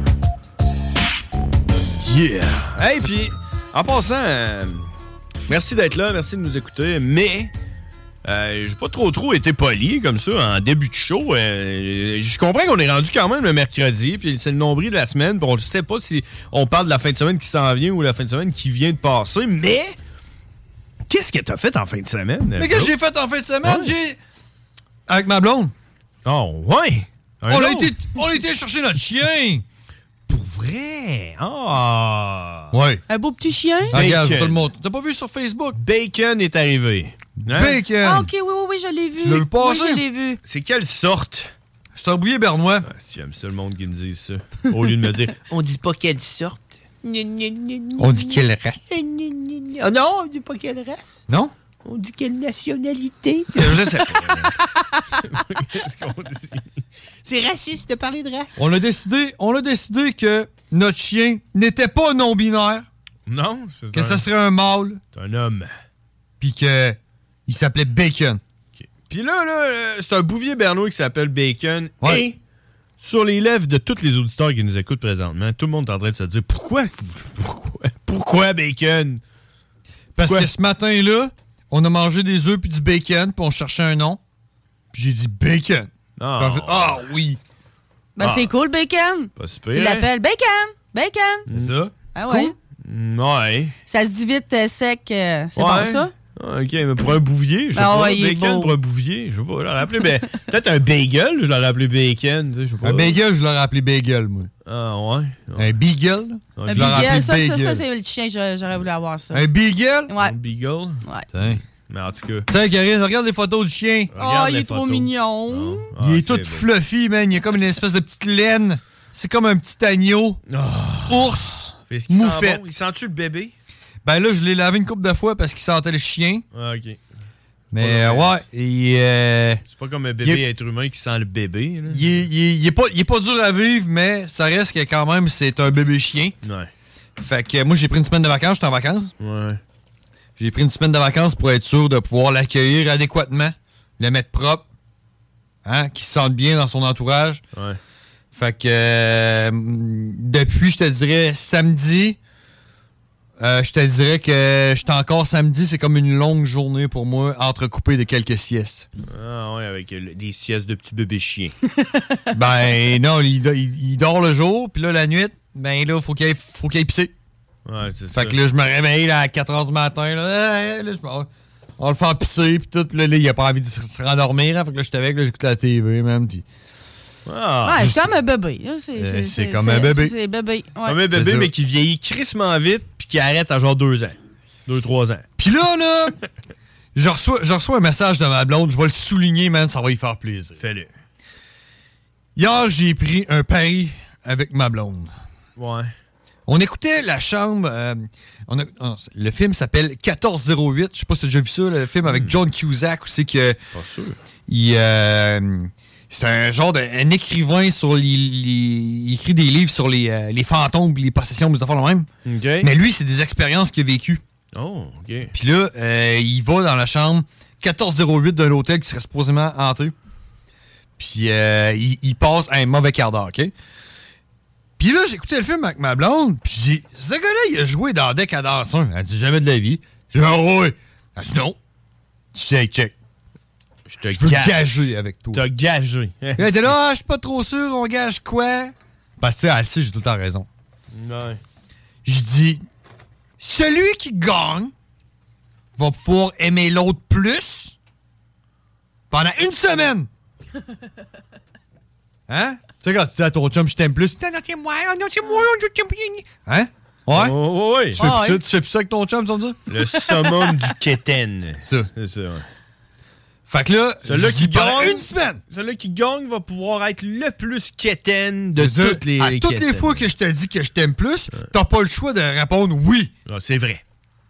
Yeah! Hey, puis, en passant, merci d'être là, merci de nous écouter, mais j'ai pas trop été poli comme ça en début de show. Je comprends qu'on est rendu quand même le mercredi, puis c'est le nombril de la semaine, puis on ne sait pas si on parle de la fin de semaine qui s'en vient ou la fin de semaine qui vient de passer, mais... Qu'est-ce que t'as fait en fin de semaine? Mais qu'est-ce que j'ai fait en fin de semaine? Ouais. Avec ma blonde. Oh, ouais! On a été chercher notre chien! Pour vrai? Ah! Ouais. Un beau petit chien? Ah, regarde, tout le monde. T'as pas vu sur Facebook? Bacon est arrivé. Hein? Bacon! Ah, ok, oui, je l'ai vu. Tu l'as vu passer? Oui, je l'ai vu. C'est quelle sorte? C'est un bouillet bernois. Ah, si j'aime ça le monde qui me dit ça. Au lieu de me dire, on dit pas quelle sorte. On dit quelle race? Oh non, on dit pas quelle race. Non? On dit quelle nationalité. Je sais pas. Qu'est-ce qu'on dit? C'est raciste de parler de race. On a décidé que notre chien n'était pas non-binaire. Non? Que ce serait un mâle. C'est un homme. Puis que il s'appelait Bacon. Okay. Puis là, c'est un bouvier bernois qui s'appelle Bacon. Ouais. Et sur les lèvres de tous les auditeurs qui nous écoutent présentement, tout le monde est en train de se dire pourquoi Bacon? Parce que ce matin-là, on a mangé des œufs puis du bacon, puis on cherchait un nom. Puis j'ai dit Bacon. Ah oui. Ben c'est cool, Bacon. Pas super. Tu l'appelles Bacon. C'est ça? Ah ouais? Cool? Ouais. Ça se dit vite sec. C'est bon ça? OK, mais pour un bouvier, je sais pas, bacon pour un bouvier, je sais pas, je l'aurais appelé, peut-être un bagel, je l'aurais appelé bacon, tu sais, je sais pas. Un bagel, je l'aurais appelé bagel, moi. Ah, ouais. Un beagle? Un beagle, ça, c'est le chien, j'aurais voulu avoir ça. Un beagle? Ouais. Un beagle? Ouais. Tiens. Mais en tout cas. Tiens, Karine, regarde les photos du chien. Oh, il est trop mignon. Il est tout fluffy, man, il a comme une espèce de petite laine. C'est comme un petit agneau. Ours. Moufette. Il sent-tu le bébé? Ben là, je l'ai lavé une couple de fois parce qu'il sentait le chien. Ah, OK. Mais ouais, c'est pas comme un bébé être humain qui sent le bébé. Là. Il est pas dur à vivre, mais ça reste que quand même, c'est un bébé chien. Ouais. Fait que moi, j'ai pris une semaine de vacances, j'étais en vacances. Ouais. J'ai pris une semaine de vacances pour être sûr de pouvoir l'accueillir adéquatement, le mettre propre, hein, qu'il se sente bien dans son entourage. Ouais. Fait que depuis, je te dirais, samedi... je te dirais que j'étais encore samedi, c'est comme une longue journée pour moi, entrecoupée de quelques siestes. Ah ouais, avec des siestes de petits bébés chiens. Ben non, il dort le jour, puis là, la nuit, ben là, faut qu'il aille pisser. Ouais, c'est ça. Fait que là, je me réveille là, à 4h du matin, là on va le faire pisser, puis tout, puis là, il a pas envie de se rendormir, hein, fait que là, j'étais avec, là, j'écoute la TV, même, puis... Ah, c'est comme un bébé. C'est comme un bébé. C'est bébé. Ouais. Comme un bébé, mais qui vieillit crissement vite puis qui arrête à genre 2 ans. 2-3 ans. Puis là, je reçois un message de ma blonde. Je vais le souligner, man. Ça va y faire plaisir. Fais-le. Hier, j'ai pris un pari avec ma blonde. Ouais. On écoutait La Chambre. Le film s'appelle 1408. Je sais pas si tu as déjà vu ça, le film avec John Cusack. Où c'est que... Pas sûr. C'est un genre d'un écrivain sur il écrit des livres sur les fantômes et les possessions, des affaires le même. Okay. Mais lui, c'est des expériences qu'il a vécues. Oh, OK. Puis là, il va dans la chambre 1408 d'un hôtel qui serait supposément hanté. Puis il passe un mauvais quart d'heure, OK? Puis là, j'écoutais le film avec ma blonde, puis j'ai dit, ce gars-là, il a joué dans Décadence 1. Elle dit, jamais de la vie. J'ai dit, ah ouais. Elle dit, non. Tu sais, check. Je veux gager avec toi. T'as gagé. Elle était là, je suis pas trop sûr, on gage quoi? Parce que, tu sais, elle sait, j'ai tout le temps raison. Ouais. Je dis, celui qui gagne va pouvoir aimer l'autre plus pendant une semaine. Hein? Tu sais, quand tu dis à ton chum, je t'aime plus. Non, c'est moi, je t'aime plus. Hein? Ouais? Oh, oui. Tu fais plus ça avec ton chum, tu vas me dire? Le summum du keten. Ça. C'est ça, ouais. Fait que là, celui qui gagne une semaine. Celui qui gagne va pouvoir être le plus keten de toutes les à toutes les fois que je te dis que je t'aime plus, t'as pas le choix de répondre oui. Ah, c'est vrai.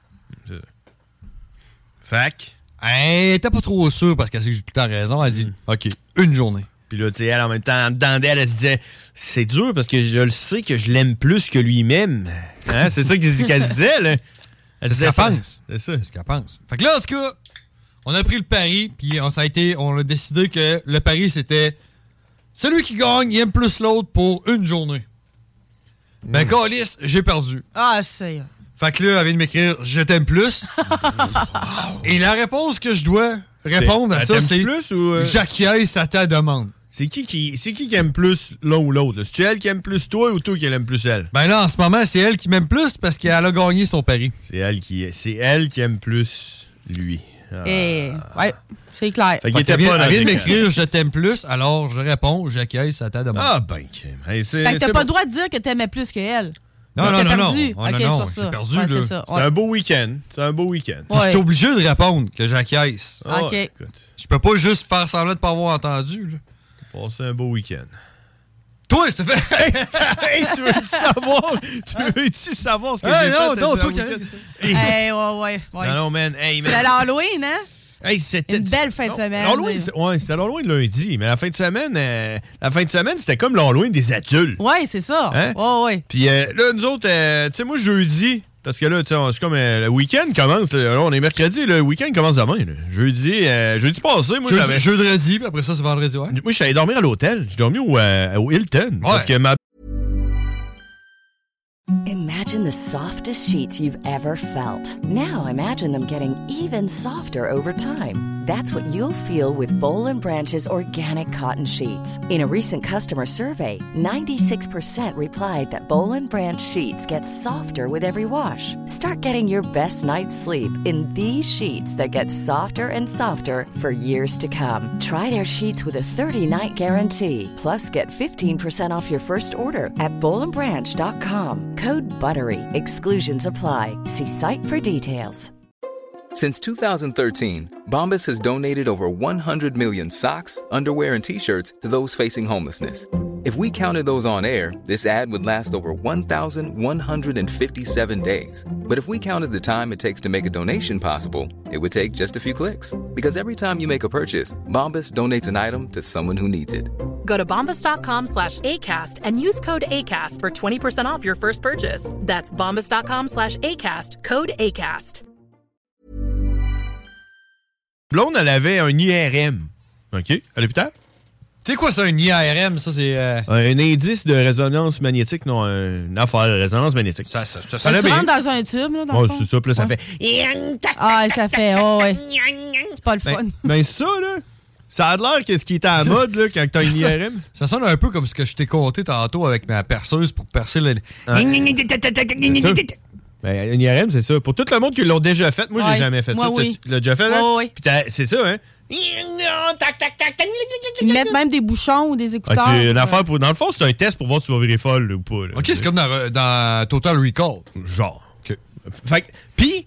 Fac. Hey, t'es pas trop sûr parce qu'elle sait que j'ai tout le temps raison. Elle dit, OK, une journée. Puis là, tu sais, elle, en même temps, dedans d'elle, elle se disait, c'est dur parce que je le sais que je l'aime plus que lui-même. Hein? C'est ça qu'elle se disait, là. C'est ce qu'elle pense. C'est ça. C'est ce qu'elle pense. Fait que là, en tout cas, on a pris le pari, puis on a décidé que le pari, c'était celui qui gagne, il aime plus l'autre pour une journée. Ben, câlisse, j'ai perdu. Ah, c'est... Fait que là, elle vient de m'écrire « Je t'aime plus ». Et la réponse que je dois répondre à ça, c'est plus ou j'acquiesce à ta demande. C'est qui aime plus l'un ou l'autre? C'est elle qui aime plus toi ou toi qui aime plus elle? Ben là, en ce moment, c'est elle qui m'aime plus parce qu'elle a gagné son pari. C'est elle qui aime plus lui. Ah. Et ouais, c'est clair. Elle vient de m'écrire « Je t'aime plus », alors je réponds « J'acquiesce à ta demande ». Ah ben, fait que t'as pas le droit de dire que t'aimais plus qu'elle. Non, perdu. Oh, ok, non, c'est pour j'ai ça. perdu, ouais, là. c'est ça. C'est un beau week-end. Ouais. Je suis obligé de répondre que j'acquiesce. OK. Je peux pas juste faire semblant de pas avoir entendu. Là. Passer un beau week-end. Toi, c'est fait. Hey, tu veux-tu savoir ce que j'ai fait? Non, toi qui ouais. Non, man. Hey, man. C'est l'Halloween, hein? Hey, c'était une belle fin de semaine. C'était l'Halloween lundi, mais la fin de semaine, c'était comme l'Halloween des adultes. Ouais, c'est ça. Hein? Ouais. Puis là, nous autres, tu sais, moi, jeudi, parce que là, tu sais, c'est comme le week-end commence. Là, on est mercredi, le week-end commence demain. Là. Jeudi passé, moi, j'avais. Jeudi, puis après ça, c'est vendredi, ouais. Moi, je suis allé dormir à l'hôtel. J'ai dormi au Hilton. Parce que ma. Imagine the softest sheets you've ever felt. Now imagine them getting even softer over time. That's what you'll feel with Boll & Branch's organic cotton sheets. In a recent customer survey, 96% replied that Boll & Branch sheets get softer with every wash. Start getting your best night's sleep in these sheets that get softer and softer for years to come. Try their sheets with a 30-night guarantee. Plus, get 15% off your first order at bollandbranch.com. Code BUTTERY. Exclusions apply. See site for details. Since 2013, Bombas has donated over 100 million socks, underwear, and T-shirts to those facing homelessness. If we counted those on air, this ad would last over 1,157 days. But if we counted the time it takes to make a donation possible, it would take just a few clicks. Because every time you make a purchase, Bombas donates an item to someone who needs it. Go to bombas.com/ACAST and use code ACAST for 20% off your first purchase. That's bombas.com/ACAST, code ACAST. Blonde, elle avait un IRM. OK? À l'hôpital? Tu sais quoi, c'est un IRM? Ça, c'est. Un indice de résonance magnétique, non, une affaire de résonance magnétique. Ça tu rentres dans un tube, là, dans le fond? C'est ça, puis là, ça fait. Ah, ça fait. Oh, ouais. C'est pas le fun. Ben, ça, là. Ça a l'air que ce qui était à la mode, là, quand t'as une IRM. Ça sonne un peu comme ce que je t'ai conté tantôt avec ma perceuse pour percer le. Ben, une IRM, c'est ça. Pour tout le monde qui l'ont déjà fait, moi, j'ai jamais fait ça. Oui. Tu l'as déjà fait, là? Oui. Puis c'est ça, hein? Ils mettent même des bouchons ou des écouteurs. Une affaire pour, dans le fond, c'est un test pour voir si tu vas virer folle ou pas. Là. OK, c'est comme dans Total Recall. Genre. OK. Fait que, Puis,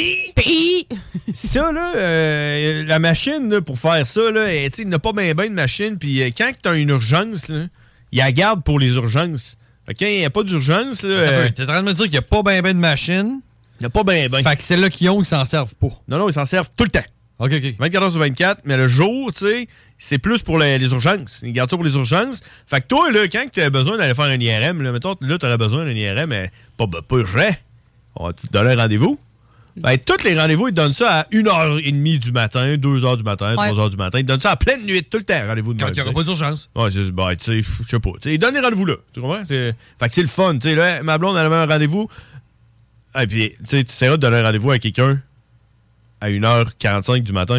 ça, là, la machine, là, pour faire ça, là, il n'a pas bien de machine. Puis quand tu as une urgence, là, il la garde pour les urgences. Fait que quand il n'y a pas d'urgence, là. T'es en train de me dire qu'il n'y a pas bien de machine. Il n'y a pas bien. Fait que c'est là qu'ils s'en servent pas. Non, ils s'en servent tout le temps. OK. 24 heures sur 24, mais le jour, tu sais, c'est plus pour les urgences. Ils gardent ça pour les urgences. Fait que toi, là, quand tu as besoin d'aller faire un IRM, là, mettons, là, tu aurais besoin d'un IRM, mais pas urgent. On va te donner un rendez-vous. Ben, tous les rendez-vous, ils donnent ça à 1h30 du matin, 2h du matin, 3h du matin. Ils donnent ça à pleine nuit, tout le temps, rendez-vous de quand il n'y aura pas d'urgence. Ouais, tu sais, je sais pas. Ils donnent les rendez-vous là. Tu comprends? Fait que c'est le fun. Tu sais, là, ma blonde, elle avait un rendez-vous. Et puis, tu essaieras de donner un rendez-vous à quelqu'un à 1h45 du matin.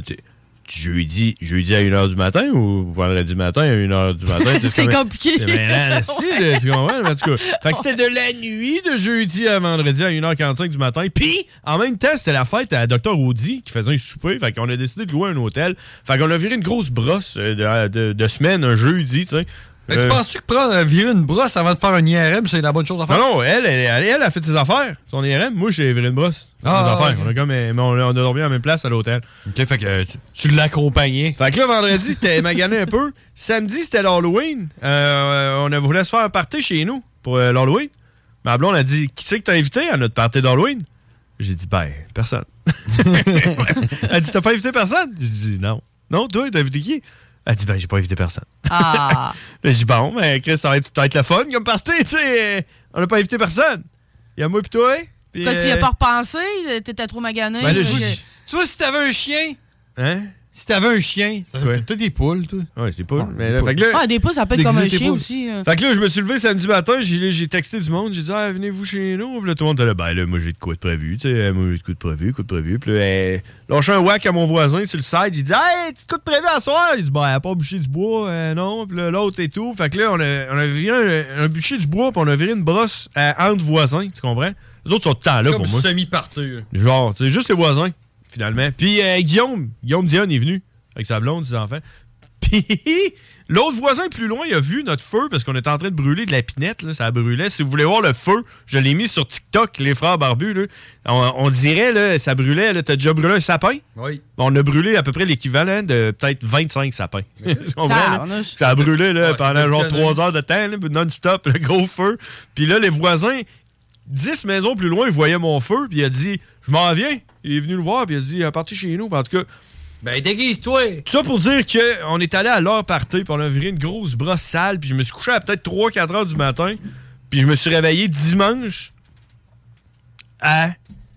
Jeudi à 1h du matin ou vendredi matin à 1h du matin? C'est compliqué. Tu comprends? En tout cas, fait que c'était de la nuit de jeudi à vendredi à 1h45 du matin. Puis, en même temps, c'était la fête à Dr. Audi qui faisait un souper. Fait qu'on a décidé de louer un hôtel. Fait qu'on a viré une grosse brosse de semaine, un jeudi, tu sais. Mais tu penses-tu que virer une brosse avant de faire un IRM, c'est la bonne chose à faire? Non, elle a fait ses affaires. Son IRM, moi, j'ai viré une brosse. Ses affaires. Okay. On a dormi à la même place à l'hôtel. OK, fait que tu l'accompagnais. Fait que là, vendredi, c'était magané un peu. Samedi, c'était l'Halloween. On voulu se faire un party chez nous pour l'Halloween. Ma blonde a dit, qui c'est que t'as invité à notre party d'Halloween? J'ai dit, personne. Elle dit, t'as pas invité personne? J'ai dit, non. Non, toi, t'as invité qui? Elle dit, j'ai pas invité personne. Ah! J'ai dit, bon, Chris, ça va être le fun comme party, tu sais. On n'a pas invité personne. Il y a moi pis toi. Quand tu y as pas repensé, t'étais trop magané. Tu vois, si t'avais un chien. Hein? Si t'avais un chien, t'as des poules, toi. Ouais, j'ai des poules. Mais là, fait que là, des poules, ça peut être comme un chien aussi. Fait que là, je me suis levé samedi matin, j'ai texté du monde, j'ai dit, venez-vous chez nous. Puis là, tout le monde était là, moi, j'ai de quoi de prévu, tu sais. Moi, j'ai de quoi de prévu. Puis là, lâché un whack à mon voisin sur le side, j'ai dit, hey, tu de quoi de prévu à soir? Il dit, elle a pas bûché du bois, non. Puis là, l'autre et tout. Fait que là, on a viré un bûcher du bois, puis on a viré une brosse entre voisins, tu comprends? Les autres sont tout le temps là pour moi. Comme semi-partout. Genre, tu sais, juste les voisins, finalement. Puis Guillaume Dion est venu. Avec sa blonde, ses enfants. Puis, l'autre voisin plus loin, il a vu notre feu parce qu'on était en train de brûler de la pinette. Là, ça brûlait. Si vous voulez voir le feu, je l'ai mis sur TikTok, les frères barbus. Là. On dirait, là, ça brûlait. Là, t'as déjà brûlé un sapin? Oui. On a brûlé à peu près l'équivalent de peut-être 25 sapins. Ça a brûlé là, pendant genre 3 heures de temps, là, non-stop, le gros feu. Puis là, les voisins, 10 maisons plus loin, ils voyaient mon feu. Puis il a dit, je m'en viens. Il est venu le voir. Puis il a dit, parti chez nous. En tout cas, déguise-toi! Tout ça pour dire qu'on est allé à leur party, puis on a viré une grosse brosse sale, puis je me suis couché à peut-être 3-4 heures du matin, puis je me suis réveillé dimanche à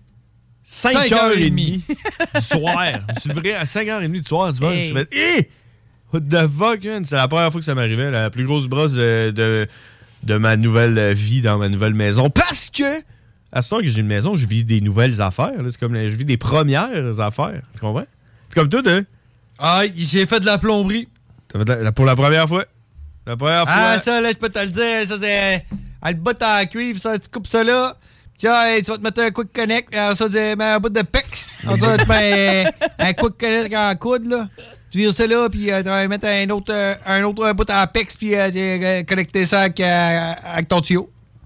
5h30 du soir. Je me suis levé à 5h30 du soir dimanche. Je me suis dit, what the fuck, man? C'est la première fois que ça m'arrivait, la plus grosse brosse de ma nouvelle vie dans ma nouvelle maison. Parce que, à ce temps que j'ai une maison, je vis des nouvelles affaires. C'est comme je vis des premières affaires. Tu comprends? C'est comme tout, hein? Ah, j'ai fait de la plomberie. Pour la première fois. La première fois. Ah, ça, là, je peux te le dire. Ça, c'est. Elle botte à cuivre, ça, tu coupes ça là. Tiens, tu vas te mettre un quick connect. Alors, ça, tu mets un bout de pex. Alors, tu mets un quick connect en coude, là. Tu vires ça là, puis tu vas mettre un autre bout à pex, puis connecter ça avec ton tuyau.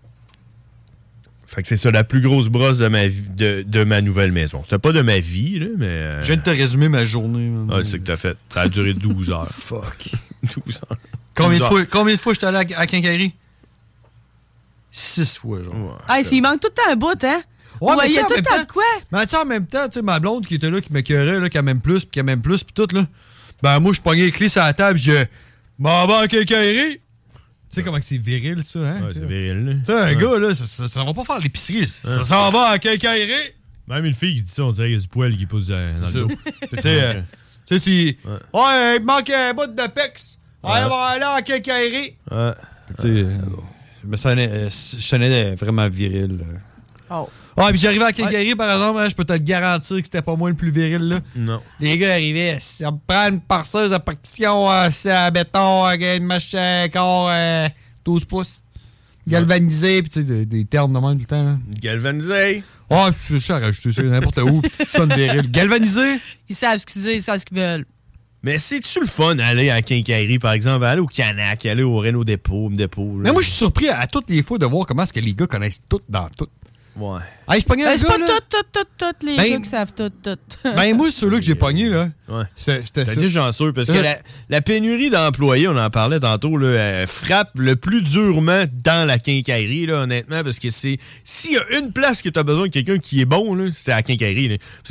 Fait que c'est ça, la plus grosse brosse de ma vie, de ma nouvelle maison. C'était pas de ma vie, là, mais... Je viens de te résumer ma journée. Ah, c'est ce que t'as fait. Ça a duré 12 heures. Fuck. 12 heures. Combien de fois je suis allé à Quincaillerie? 6 fois, genre. Ouais, il manque tout le temps un bout, hein? Ouais, il y a tout le temps de quoi? Mais tu sais, en même temps, tu sais, ma blonde qui était là, qui m'écœurait, là, qui a même plus, puis tout, là. Ben, moi, je pognais les clés sur la table, je m'en vais à Quincaillerie. Tu sais comment c'est viril, ça, hein? Ouais, c'est viril, là. Tu sais, un gars, là, ça va pas faire l'épicerie. Ça s'en va à Quincaillerie. Même une fille qui dit ça, on dirait qu'il y a du poil qui pousse dans le dos. Tu sais, si... Ouais, il me manque un bout de pex. Ouais, on va aller à Quincaillerie. Ouais. Tu sais, je sonnais vraiment viril. Oh. Ah, puis j'arrivais à Quincaillerie, par exemple, hein, je peux te le garantir que c'était pas moi le plus viril, là. Non. Les gars arrivaient, on me prend une parceuse à partition, c'est à béton, avec une machine corps 12 pouces. Galvanisé, puis tu sais, des termes de même tout le temps, là. Galvanisé? Ah, je sais rajouter ça n'importe où, puis tu sonnes viril. Galvanisé? Ils savent ce qu'ils disent, ils savent ce qu'ils veulent. Mais c'est-tu le fun d'aller à Quincaillerie, par exemple, aller au Canac, aller au Renault Dépôt, Mais moi, je suis surpris à toutes les fois de voir comment est-ce que les gars connaissent tout dans tout. Ouais. Hey, je pognais un c'est gars, pas là. tout les gars qui savent tout. Ben, moi, ceux-là que j'ai pognés, là. Ouais. C'était ça. T'as dit chanceux, parce que la pénurie d'employés, on en parlait tantôt, là, frappe le plus durement dans la quincaillerie, là, honnêtement, parce que s'il y a une place que t'as besoin de quelqu'un qui est bon, là, c'est à la quincaillerie, là. Parce que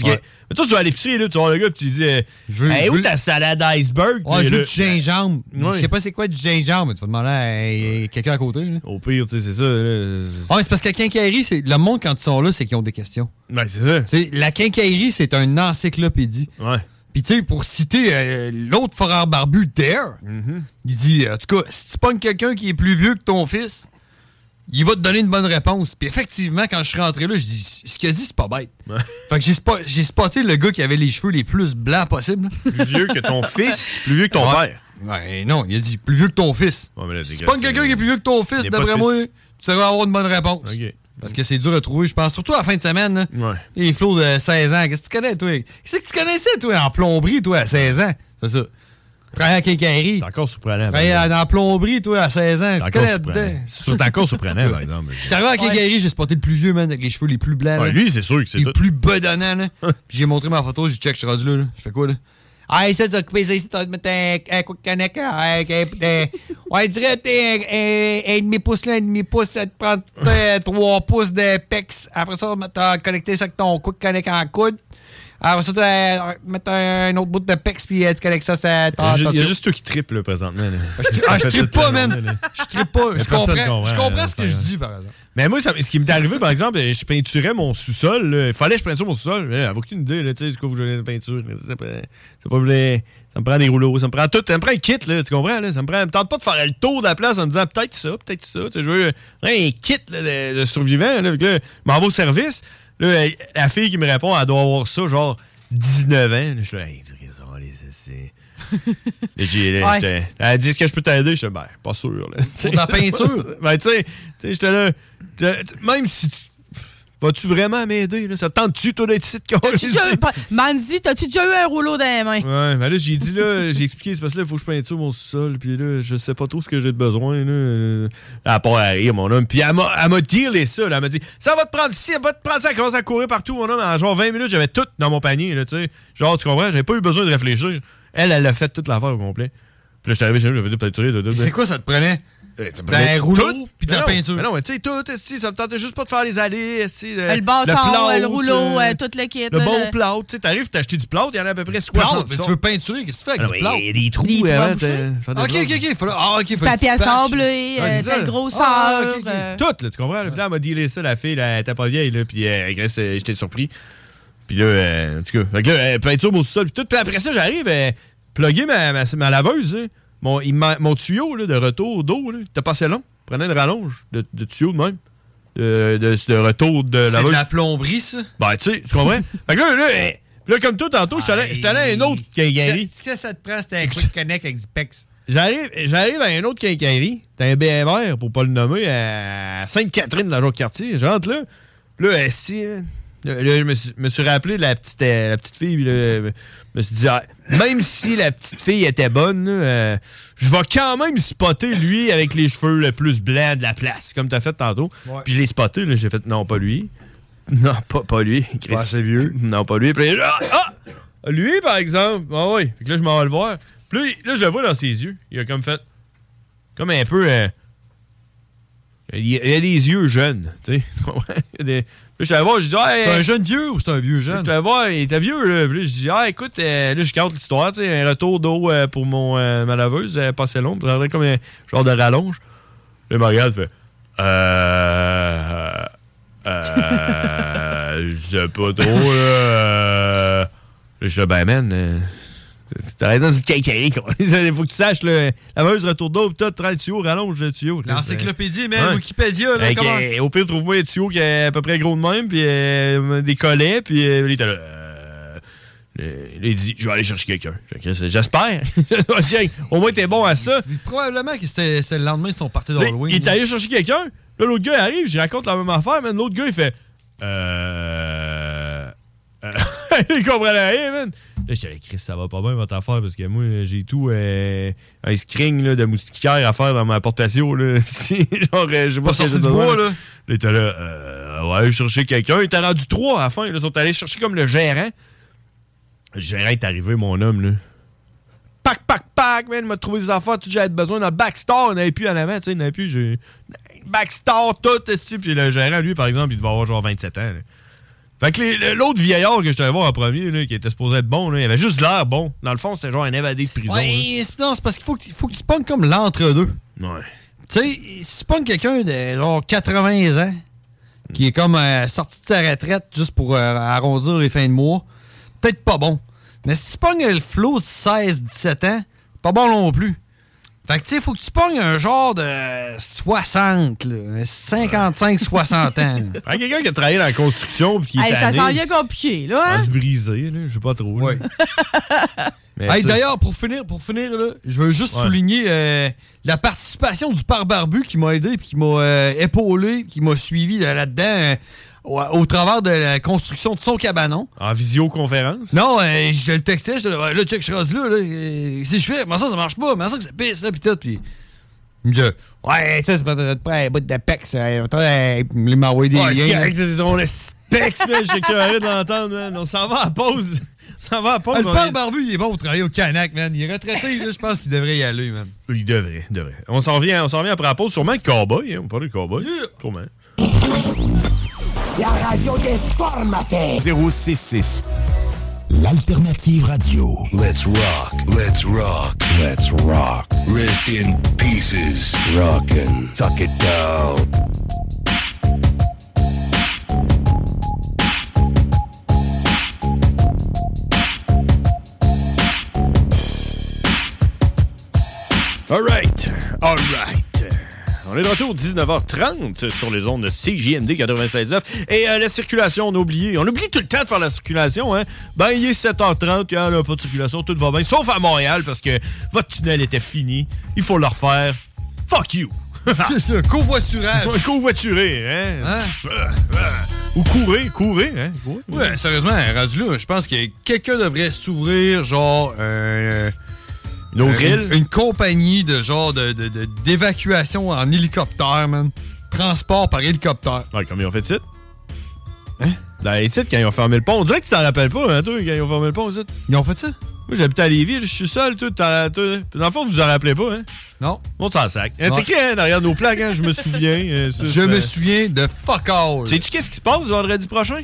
Mais toi, tu vas à l'épicerie, là, tu vois le gars, puis tu dis où ta salade iceberg? Ouais, je veux du gingembre. Je sais pas c'est quoi du gingembre, mais tu vas demander à quelqu'un à côté. Là. Au pire, tu sais, c'est ça. Ouais, c'est parce que la quincaillerie, le monde, quand ils sont là, c'est qu'ils ont des questions. Ouais, c'est ça. T'sais, la quincaillerie, c'est une encyclopédie. Ouais. Puis, tu sais, pour citer l'autre foreur barbu, Dare, il dit, en tout cas, si tu pognes quelqu'un qui est plus vieux que ton fils, il va te donner une bonne réponse. Puis effectivement, quand je suis rentré là, je dis, ce qu'il a dit, c'est pas bête. Ouais. Fait que j'ai spoté le gars qui avait les cheveux les plus blancs possibles. Plus vieux que ton fils, plus vieux que ton père. Ouais, non, il a dit, plus vieux que ton fils. Ouais, mais là, si tu pognes quelqu'un qui est plus vieux que ton fils, d'après moi, tu vas avoir une bonne réponse. Okay. Parce que c'est dur à trouver, je pense. Surtout à la fin de semaine. Là. Ouais. Les flots de 16 ans. Qu'est-ce que tu connais, toi? Qu'est-ce que tu connaissais, toi, en plomberie, toi, à 16 ans? C'est ça. Travailler à quincaillerie. C'est encore surprenant. Travailler en plomberie, toi, à 16 ans. C'est encore surprenant. C'est encore surprenant, par exemple. T'arrives à quincaillerie, j'ai spoté le plus vieux, man, avec les cheveux les plus blancs. Ouais, lui, c'est sûr que c'est les plus bedonnants, là. Puis j'ai montré ma photo, j'ai check, je suis rendu là. Je fais quoi, là? Ah, ça, tu occupé ça ici, tu vas te mettre un quick connect. Ouais, je dirais, un demi-pouce là, un demi-pouce, ça te prend 3 pouces de pex. Après ça, tu vas connecter ça avec ton quick connect en coude. Après ça, tu vas mettre un autre bout de pex, puis tu connectes ça. Il y a juste toi qui trippe, là, présentement. Je trippe pas, man. Je trippe pas. Je comprends ce que je dis, par exemple. Mais moi, ce qui m'est arrivé, par exemple, je peinturais mon sous-sol. Là. Il fallait que je peinture mon sous-sol. Mais avec aucune idée, tu sais, c'est quoi vous voulez de peinture. C'est pas ça me prend des rouleaux, ça me prend tout. Ça me prend un kit, là, tu comprends? Là, ça me tente pas de faire le tour de la place en me disant peut-être ça. Je veux un kit là, de survivant. Là, je m'en vais au service. Là, la fille qui me répond, elle doit avoir ça, genre 19 ans. Là, je suis là, hey, c'est... Elle dit, est-ce que je peux t'aider? Je suis ben, pas sûr. Là. Pour la peinture? Ben, tu sais, j'étais là. Même si. Vas-tu vraiment m'aider? Là? Ça te tente-tu, toi, d'être ici de Manzi, t'as-tu déjà eu un rouleau dans les mains? Ouais, mais là, j'ai dit, là, j'ai expliqué, c'est parce que là, il faut que je peinture mon sous-sol, puis là, je sais pas trop ce que j'ai de besoin, là. À part à rire, mon homme. Puis elle m'a tiré ça, là. Elle m'a dit, ça va te prendre ici, ça va te prendre ça. Elle commence à courir partout, mon homme. En genre 20 minutes, j'avais tout dans mon panier, là, tu sais. Genre, tu comprends? J'avais pas eu besoin de réfléchir. Elle a fait toute l'affaire au complet. Puis là, je suis arrivé chez lui, j'avais peinturer. C'est quoi ça te prenait? Un rouleau puis de la peinture. Mais non, mais tu sais, tout, ça me tentait juste pas de faire les allées. Le bâton, le rouleau, tout le kit. Le bon plâtre. Tu sais, t'arrives, t'as acheté du plâtre, il y en a à peu près 60. Mais tu veux peinturer, qu'est-ce que tu fais avec du plâtre? Il y a des trous. OK. Papier à sable, telle grosseur. Tout, là, tu comprends? Là, elle m'a dit ça, la fille, elle était pas vieille, là, puis j'étais surpris. Puis là, en tout cas, peinture mon sous-sol, puis tout. Puis après ça, j'arrive, plugger ma laveuse, hein. Mon tuyau là, de retour d'eau, il était pas assez long. Prenait une rallonge de tuyau de même. De retour de la C'est de la plomberie, ça? Ben, tu sais, tu comprends? Fait que là, comme toi, tantôt, j'étais allé à une autre quincaillerie. Qu'est-ce que ça te prend? C'était un quick connect avec du PEX. J'arrive à une autre quincaillerie. T'as un BMR, pour pas le nommer, à Sainte-Catherine, dans le quartier. Je rentre là. Puis là, je me suis rappelé de la petite fille. Là, je me suis dit, même si la petite fille était bonne, je vais quand même spotter lui avec les cheveux le plus blancs de la place, comme tu as fait tantôt. Ouais. Puis je l'ai spoté, là, j'ai fait, non, pas lui. Non, pas lui. Pas assez vieux. Non, pas lui. Puis lui, par exemple. Ah oui. Puis là, je m'en vais le voir. Puis là, je le vois dans ses yeux. Il a comme fait, comme un peu... il a des yeux jeunes, tu sais. Puis je suis allé voir, je dis, c'est un jeune vieux ou c'est un vieux jeune? Je suis allé voir, il était vieux, là. Puis je dis, écoute, là, je garde l'histoire, tu sais, un retour d'eau pour ma laveuse, pas assez long, prendrait comme un genre de rallonge. Là, il me regarde, fait, je sais pas trop, là. Je dis, ben, man, t'arrêtes dans une quincaillerie, quoi. Il faut que tu saches, là, laveuse, retour d'eau, pis tout, 30 tuyaux, rallonge le tuyau. L'encyclopédie, mais Wikipédia, là, comment? Au pire, trouve-moi un tuyau qui est à peu près gros de même, puis des collets, puis il était là. Il dit, je vais aller chercher quelqu'un. J'espère. Au moins, t'es bon à ça. Probablement que c'était le lendemain, ils sont partis d'Halloween. Il est allé chercher quelqu'un. Là, l'autre gars arrive, je raconte la même affaire, mais l'autre gars, il fait, il comprenait rien, man. Là, j'étais là, Chris, ça va pas bien votre affaire parce que moi, j'ai tout un screen là, de moustiquaire à faire dans ma porte-patio. Genre, je sais pas si c'est du bois, là. Il était là, ouais, chercher quelqu'un. Il était rendu 3 à la fin. Là. Ils sont allés chercher comme le gérant. Le gérant est arrivé, mon homme, là. Pac, man, il m'a trouvé des affaires, tout j'avais besoin. Dans le backstore, il n'y avait plus en avant, tu sais, il n'y avait plus. Backstore, tout, puis le gérant, lui, par exemple, il devait avoir genre 27 ans. Là. Fait que l'autre vieillard que je t'allais voir en premier, là, qui était supposé être bon, là, il avait juste l'air bon. Dans le fond, c'était genre un évadé de prison. Ouais, non, c'est parce qu'il faut que tu pognes comme l'entre-deux. Ouais. Tu sais, si tu pognes quelqu'un de genre 80 ans, qui est comme sorti de sa retraite juste pour arrondir les fins de mois, peut-être pas bon. Mais si tu pognes le flot de 16-17 ans, pas bon non plus. Fait que tu sais, faut que tu pognes un genre de 60, 55-60 ans. Fait quelqu'un qui a travaillé dans la construction puis qui est ça sent bien compliqué, là. Hein? Brisé, là, je sais pas trop. Ouais. D'ailleurs, pour finir là, je veux juste souligner la participation du père Barbu qui m'a aidé, puis qui m'a épaulé, qui m'a suivi là-dedans au travers de la construction de son cabanon. En visioconférence? Non, je le textais, je disais, là, check, je rase là, si je fais, comment ça marche pas, comment ça que ça pisse, là, pis tout, pis il me dit, ouais, ça, c'est pas un bout de pex, il m'a envoyé des liens. C'est son pex, là, je suis curieux de l'entendre, man. On s'en va à pause. Le père Barbu, il est bon pour travailler au Canac, man. Il est retraité, là, je pense qu'il devrait y aller, man. Il devrait. On s'en revient après la pause, sûrement cowboy, hein, on parle de cowboy. Yeah. Sûrement. La radio des formateurs. 066. L'alternative radio. Let's rock. Let's rock. Let's rock. Rest in pieces. Rockin'. Tuck it down. All right. On est de retour 19h30 sur les ondes de CJMD 96.9. Et la circulation, on oublie tout le temps de faire la circulation. Hein? Ben, il est 7h30, il n'y a pas de circulation, tout va bien. Sauf à Montréal, parce que votre tunnel était fini. Il faut le refaire. Fuck you! C'est ça, covoiturage. Covoiturer, hein? Ou courir, hein? Ouais, sérieusement, rendu là, je pense que quelqu'un devrait s'ouvrir, genre, une compagnie de genre d'évacuation en hélicoptère, man. Transport par hélicoptère. Ouais, comme ils ont fait ici. Hein? Là, ici, quand ils ont fermé le pont, on dirait que tu t'en rappelles pas, hein, toi, quand ils ont fermé le pont, ici. Ils ont fait ça? Moi, j'habite à Lévis, je suis seul, toi. Dans le fond, vous vous en rappelez pas, hein? Non. Monte sans sac. C'est écrit, hein, derrière nos plaques, hein, je me souviens. Je me souviens de fuck all. Sais-tu qu'est-ce qui se passe vendredi prochain?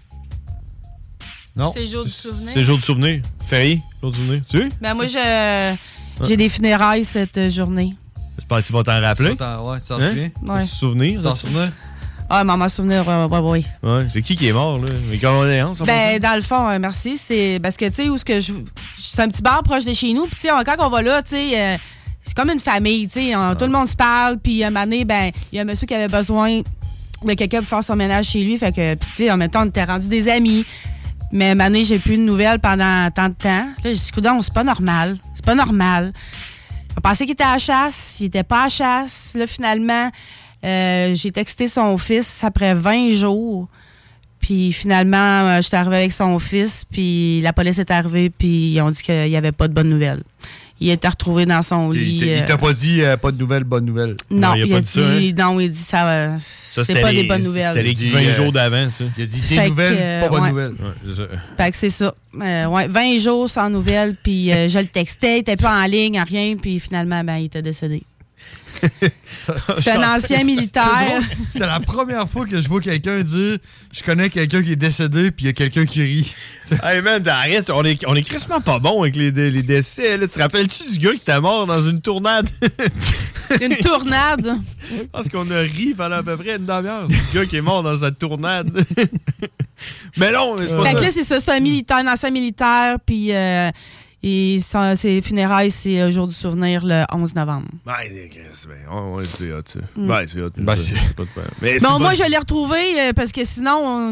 Non. C'est le jour du souvenir. C'est le jour du souvenir. Férié, jour du souvenir. Tu sais? Ben moi, j'ai des funérailles cette journée. J'espère que tu vas t'en rappeler. Ouais, tu t'en souviens? Ouais. Souvenir? T'en souviens? Ah, maman souvenir, oui. Ouais. C'est qui est mort, là? Les condoléances? Ben, dans le fond, merci. C'est parce que, tu sais, où ce que c'est un petit bar proche de chez nous. Puis, tu sais, quand on va là, tu sais, c'est comme une famille, tu sais. Tout le monde se parle. Puis, un moment donné, ben, il y a un monsieur qui avait besoin de quelqu'un pour faire son ménage chez lui. Fait que, puis, tu sais, en même temps, on était rendus des amis. Mais un moment donné, j'ai plus de nouvelles pendant tant de temps. Là, j'ai dit, coudonc, c'est pas normal. C'est pas normal. On pensait qu'il était à la chasse. Il était pas à la chasse. Là, finalement, j'ai texté son fils après 20 jours. Puis finalement, j'étais arrivée avec son fils. Puis la police est arrivée. Puis ils ont dit qu'il n'y avait pas de bonnes nouvelles. Il était retrouvé dans son lit. Il t'a pas dit pas de nouvelles, bonnes nouvelles? Non, il a dit, non, il dit ça c'est pas des bonnes nouvelles. C'était les 20 jours d'avant, ça. Il a dit des nouvelles, pas bonnes nouvelles. Ouais, c'est ça. Fait que c'est ça. 20 jours sans nouvelles, puis je le textais, il était pas en ligne, rien, puis finalement, ben, il était décédé. C'est un ancien militaire. C'est la première fois que je vois quelqu'un dire je connais quelqu'un qui est décédé, puis il y a quelqu'un qui rit. Hey man, arrête, on est crissement pas bon avec les décès. Là. Tu te rappelles-tu du gars qui était mort dans une tournade? Une tournade? Je pense qu'on a ri pendant à peu près une demi-heure. C'est le gars qui est mort dans cette tournade. Mais non, c'est pas ça. Fait que là, c'est ça, c'est un militaire, un ancien militaire, puis ses funérailles, c'est le jour du souvenir, le 11 novembre. C'est hot, ça. C'est hot. Mais moi, je l'ai retrouvé parce que sinon,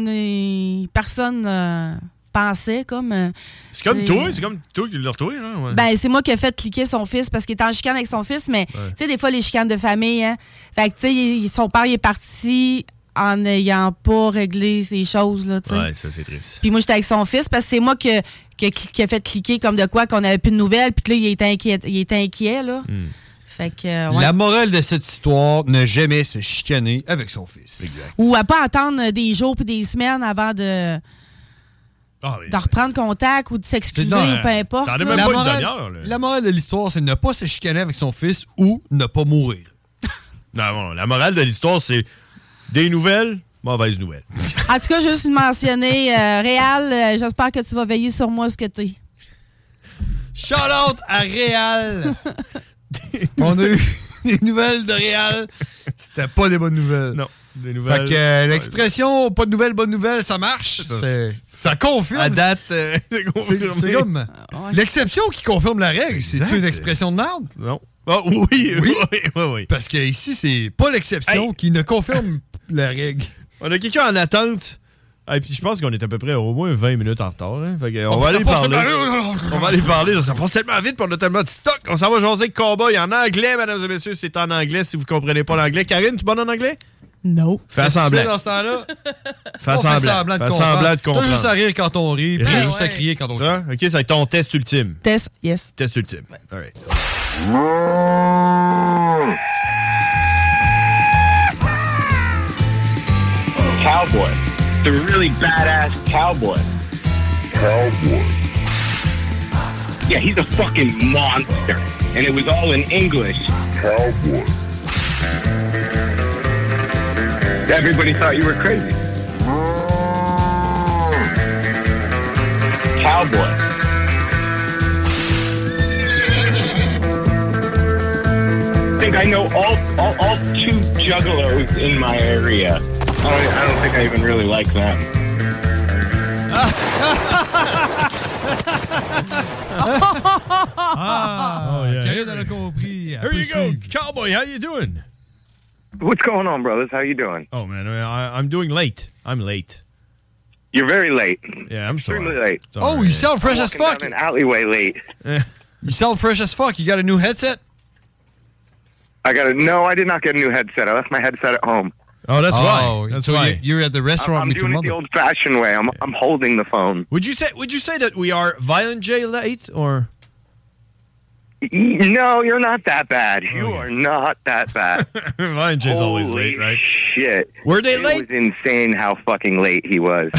personne pensait comme... c'est comme toi qui l'as retrouvé, là? Ouais. Ben, c'est moi qui ai fait cliquer son fils parce qu'il était en chicane avec son fils, mais tu sais, des fois, les chicanes de famille, hein. Fait que, tu sais, son père, il est parti en n'ayant pas réglé ces choses, là, tu sais. Ouais, ça, c'est triste. Puis moi, j'étais avec son fils parce que c'est moi qui a fait cliquer comme de quoi qu'on n'avait plus de nouvelles, puis que là, il était inquiet, là. Fait que, La morale de cette histoire, ne jamais se chicaner avec son fils. Exact. Ou à pas attendre des jours puis des semaines avant de reprendre contact ou de s'excuser, peu importe. La morale de l'histoire, c'est ne pas se chicaner avec son fils ou ne pas mourir. Non, la morale de l'histoire, c'est des nouvelles, Mauvaise nouvelle. En tout cas, juste mentionner, Réal, j'espère que tu vas veiller sur moi ce que t'es. Shout-out à Réal. On a eu des nouvelles de Réal. C'était pas des bonnes nouvelles. Non, des nouvelles. Fait que l'expression pas de nouvelles, bonne nouvelle, ça marche. Ça confirme. À date, c'est confirmé. C'est comme l'exception qui confirme la règle. C'est-tu une expression de merde? Non. Oh, oui. Parce que ici, c'est pas l'exception qui ne confirme la règle. On a quelqu'un en attente. Et puis je pense qu'on est à peu près au moins 20 minutes en retard. Hein? Fait on va aller parler. On va aller parler. Ça passe tellement vite, puis on a tellement de stock. On s'en va jaser avec Cowboy en anglais, mesdames et messieurs. C'est en anglais si vous comprenez pas l'anglais. Karine, tu es bonne en anglais? Non. Fais semblant. Dans ce temps-là? Fais semblant de comprendre. T'as juste à rire quand on rit, puis juste à crier quand on rit. OK, ça va être ton test ultime. Test, yes. Test ultime. All right. Cowboy. The really badass cowboy. Cowboy. Yeah, he's a fucking monster. And it was all in English. Cowboy. Everybody thought you were crazy. Cowboy. I think I know all two juggalos in my area. I don't think I even really like them. Here you go, Cowboy. How you doing? What's going on, brothers? How you doing? Oh man, I'm doing late. I'm late. You're very late. Yeah, I'm sorry. Extremely late. Oh, you sound fresh as fuck. Down an alleyway late. You sound fresh as fuck. You got a new headset? No, I did not get a new headset. I left my headset at home. Oh, that's why. That's why you're at the restaurant. I'm doing it the old-fashioned way. I'm holding the phone. Would you say that we are Violent J late or? No, you're not that bad. You are not that bad. Violent J's always late, right? Shit. Were they late? It was insane how fucking late he was.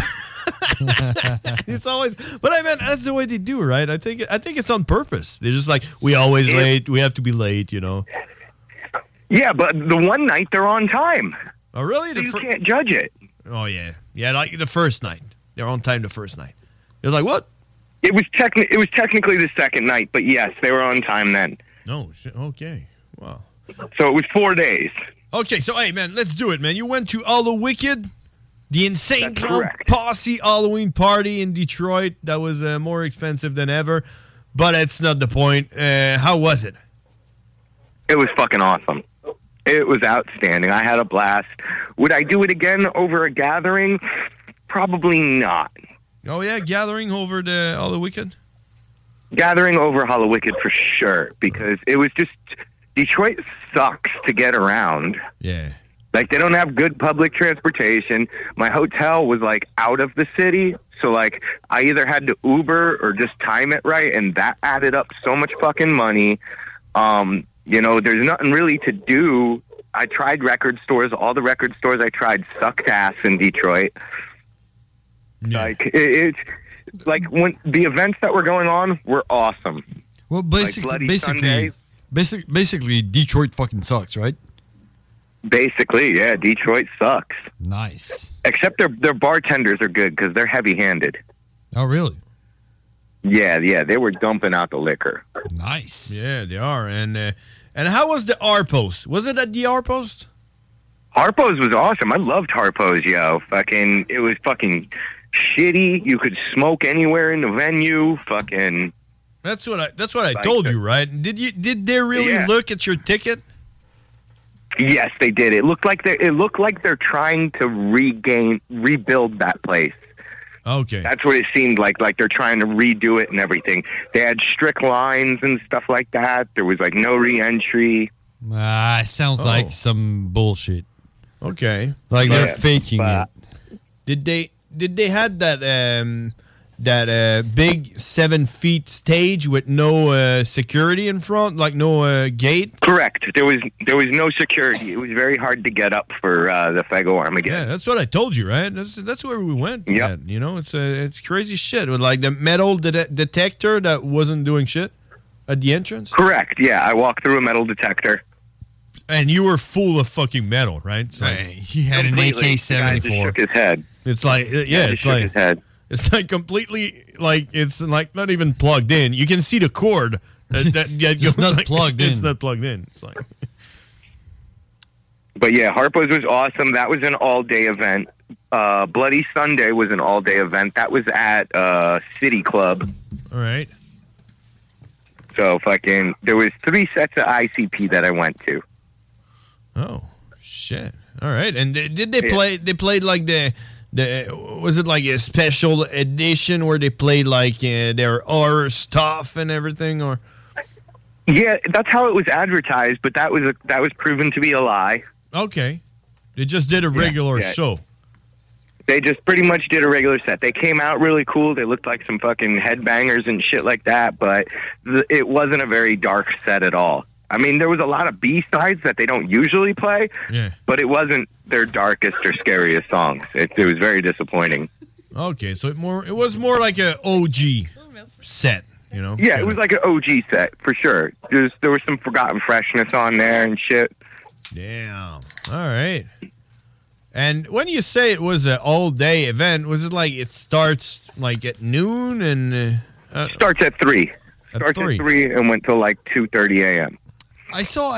It's always, but I mean, that's the way they do, right? I think it's on purpose. They're just like, we always late. We have to be late, you know. Yeah, but the one night they're on time. Oh, really? So you can't judge it. Oh, yeah. Yeah, like the first night. They're on time the first night. It was like, what? It was technically the second night, but yes, they were on time then. Oh, shit. Okay. Wow. So it was 4 days. Okay, so, hey, man, let's do it, man. You went to All the Wicked, the Insane Clown Posse Halloween party in Detroit. That was more expensive than ever, but it's not the point. How was it? It was fucking awesome. It was outstanding. I had a blast. Would I do it again over a gathering? Probably not. Oh, yeah? Gathering over All the Wicked? Gathering over All the Wicked for sure, because it was just... Detroit sucks to get around. Yeah. Like, they don't have good public transportation. My hotel was, like, out of the city, so, like, I either had to Uber or just time it right, and that added up so much fucking money. You know, there's nothing really to do. I tried record stores. All the record stores I tried sucked ass in Detroit. Yeah. Like, it's like when the events that were going on were awesome. Well, basically, Detroit fucking sucks, right? Basically, yeah, Detroit sucks. Nice. Except their bartenders are good because they're heavy-handed. Oh, really? Yeah, they were dumping out the liquor. Nice. Yeah, they are. And how was the R-Post? Was it at the R-Post? R-Post was awesome. I loved R-Post, yo. Fucking, it was fucking shitty. You could smoke anywhere in the venue. Fucking. That's what I told you, right? Did they really look at your ticket? Yes, they did. It looked like they're trying to rebuild that place. Okay. That's what it seemed like they're trying to redo it and everything. They had strict lines and stuff like that. There was like no re-entry. Sounds like some bullshit. Okay. Like they're faking it. Did they had that big 7 feet stage with no security in front, like no gate? Correct. There was no security. It was very hard to get up for the Fego Armageddon. Yeah, that's what I told you, right? That's where we went. Yeah, you know, it's crazy shit with like the metal detector that wasn't doing shit at the entrance. Correct. Yeah, I walked through a metal detector. And you were full of fucking metal, right? So he had an AK-74. Shook his head. It's like, it's like his head. It's like completely like it's like not even plugged in. You can see the cord. It's not plugged in. It's not plugged in. It's like. But yeah, Harpo's was awesome. That was an all-day event. Bloody Sunday was an all-day event. That was at City Club. All right. So there was 3 sets of ICP that I went to. Oh shit! All right, and did they play? They played like the was it like a special edition where they played like their horror stuff and everything, or? Yeah, that's how it was advertised, but that was proven to be a lie. Okay, they just did a regular show. They just pretty much did a regular set. They came out really cool. They looked like some fucking headbangers and shit like that, but it wasn't a very dark set at all. I mean, there was a lot of B-sides that they don't usually play, but it wasn't their darkest or scariest songs. It was very disappointing. Okay, so it was more like an OG set, you know? Yeah, it was like an OG set, for sure. There was some Forgotten Freshness on there and shit. Damn. All right. And when you say it was an all-day event, was it like it starts like at noon and... starts at 3. Starts at 3 and went till like 2:30 a.m. I saw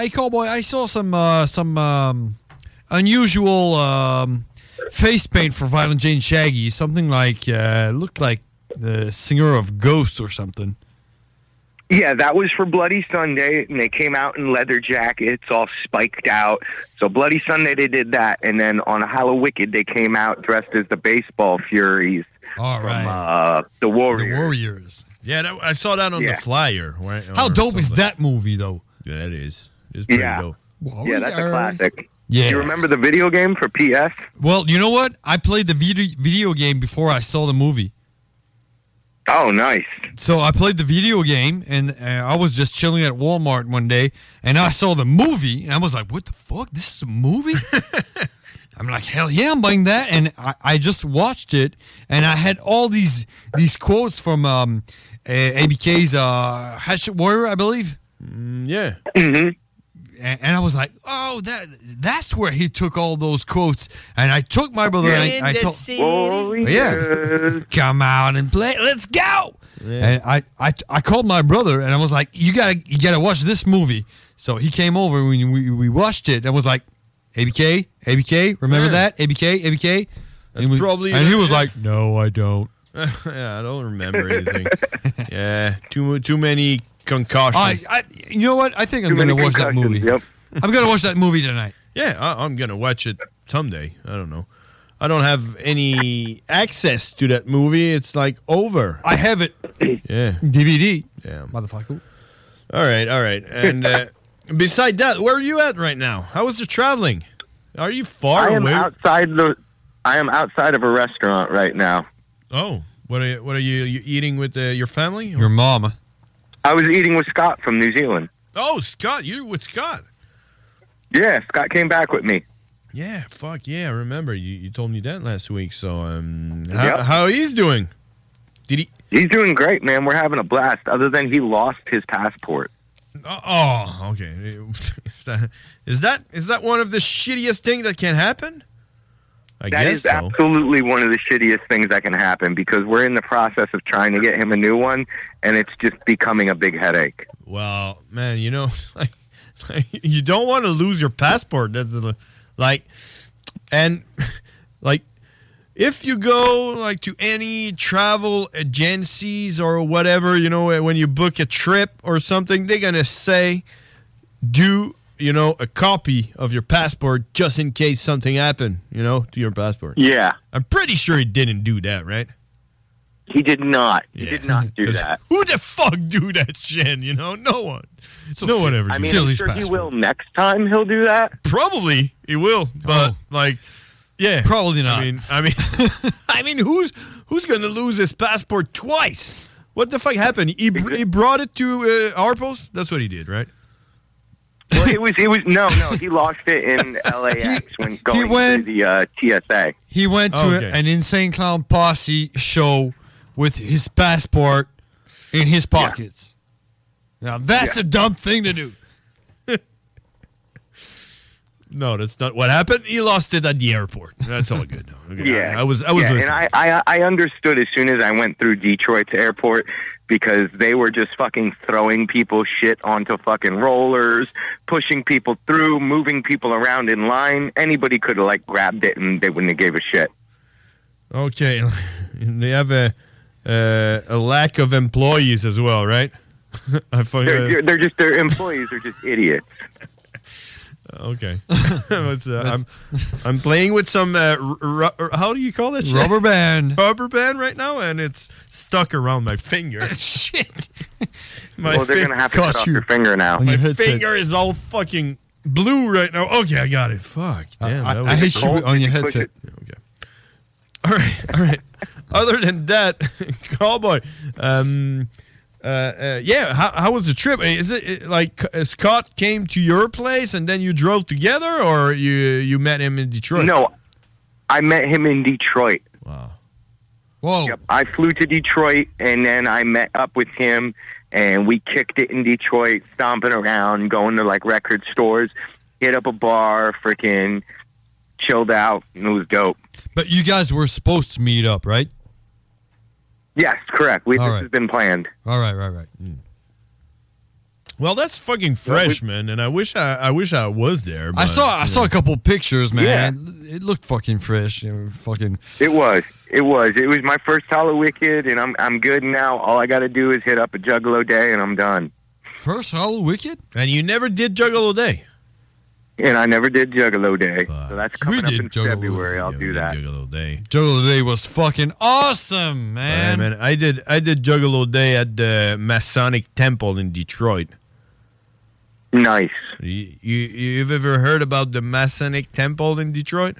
some unusual face paint for Violent J and Shaggy. Something like looked like the singer of Ghost or something. Yeah, that was for Bloody Sunday, and they came out in leather jackets, all spiked out. So Bloody Sunday, they did that, and then on Hallowicked, they came out dressed as the Baseball Furies. All right, from, the Warriors. The Warriors. Yeah, I saw that on the flyer. Right, how dope is that movie, though? Yeah, it is. It's pretty dope. Yeah, that's a classic. Yeah. Do you remember the video game for PS? Well, you know what? I played the video game before I saw the movie. Oh, nice. So I played the video game, and I was just chilling at Walmart one day, and I saw the movie, and I was like, what the fuck? This is a movie? I'm like, hell yeah, I'm buying that. And I just watched it, and I had all these quotes from ABK's Hatchet Warrior, I believe. Yeah. Mm-hmm. And I was like, oh, that's where he took all those quotes. And I took my brother and I told, come out and play. Let's go. Yeah. And I called my brother and I was like, you gotta watch this movie. So he came over and we watched it and was like, ABK, remember that? ABK. And he was like, no, I don't. Yeah, I don't remember anything. Yeah, too many concussions. You know what? I think I'm going to watch that movie. Yep. I'm going to watch that movie tonight. Yeah, I'm going to watch it someday. I don't know. I don't have any access to that movie. It's like over. I have it. Yeah. DVD. Yeah. Motherfucker. All right. And beside that, where are you at right now? How is the traveling? Are you far away? I am outside of a restaurant right now. Oh, what are you eating with your family? Your mama. I was eating with Scott from New Zealand. Oh, Scott, you with Scott? Yeah, Scott came back with me. Yeah, fuck yeah, I remember you told me that last week. So, how he's doing? He's doing great, man. We're having a blast. Other than he lost his passport. Oh, okay. Is that one of the shittiest things that can happen? That is absolutely one of the shittiest things that can happen because we're in the process of trying to get him a new one, and it's just becoming a big headache. Well, man, like you don't want to lose your passport. That's if you go to any travel agencies or whatever, when you book a trip or something, they're gonna say, do a copy of your passport just in case something happened, to your passport. Yeah. I'm pretty sure he didn't do that, right? He did not. He did not do that. Who the fuck do that shit, No one. No one ever does. I mean, I'm sure he will next time he'll do that. Probably he will, but yeah. Probably not. I mean, who's going to lose his passport twice? What the fuck happened? He brought it to Harpo's? That's what he did, right? Well, it was no. He lost it in LAX when going to the TSA. He went to an Insane Clown Posse show with his passport in his pockets. Yeah. Now that's a dumb thing to do. No, that's not what happened. He lost it at the airport. That's all good. Okay. Yeah, I was listening. And I understood as soon as I went through Detroit's airport because they were just fucking throwing people shit onto fucking rollers, pushing people through, moving people around in line. Anybody could have like grabbed it and they wouldn't have gave a shit. Okay, and they have a lack of employees as well, right? Their employees are just idiots. Okay, I'm playing with some how do you call it? Rubber band right now, and it's stuck around my finger. Shit. Well, they're gonna have to cut off your finger now. My finger is all fucking blue right now. Okay, I got it. Fuck, damn. I hate you on your headset. Okay. All right. Other than that, Cowboy. How was the trip? Is it like Scott came to your place and then you drove together, or you met him in Detroit? No, I met him in Detroit. Wow. Whoa. Yep, I flew to Detroit and then I met up with him and we kicked it in Detroit, stomping around, going to like record stores, hit up a bar, freaking chilled out, and it was dope. But you guys were supposed to meet up, right? Yes, correct. This has been planned. All right. Well, that's fucking fresh, man, and I wish I was there. But, I saw a couple pictures, man. Yeah. It looked fucking fresh. It was my first Hallowicked, and I'm good now. All I got to do is hit up a Juggalo Day, and I'm done. First Hallowicked? And you never did Juggalo Day? And I never did Juggalo Day. So that's coming up in February. I'll do that. Juggalo Day. Juggalo Day was fucking awesome, man. Yeah, man. I did Juggalo Day at the Masonic Temple in Detroit. Nice. You've ever heard about the Masonic Temple in Detroit?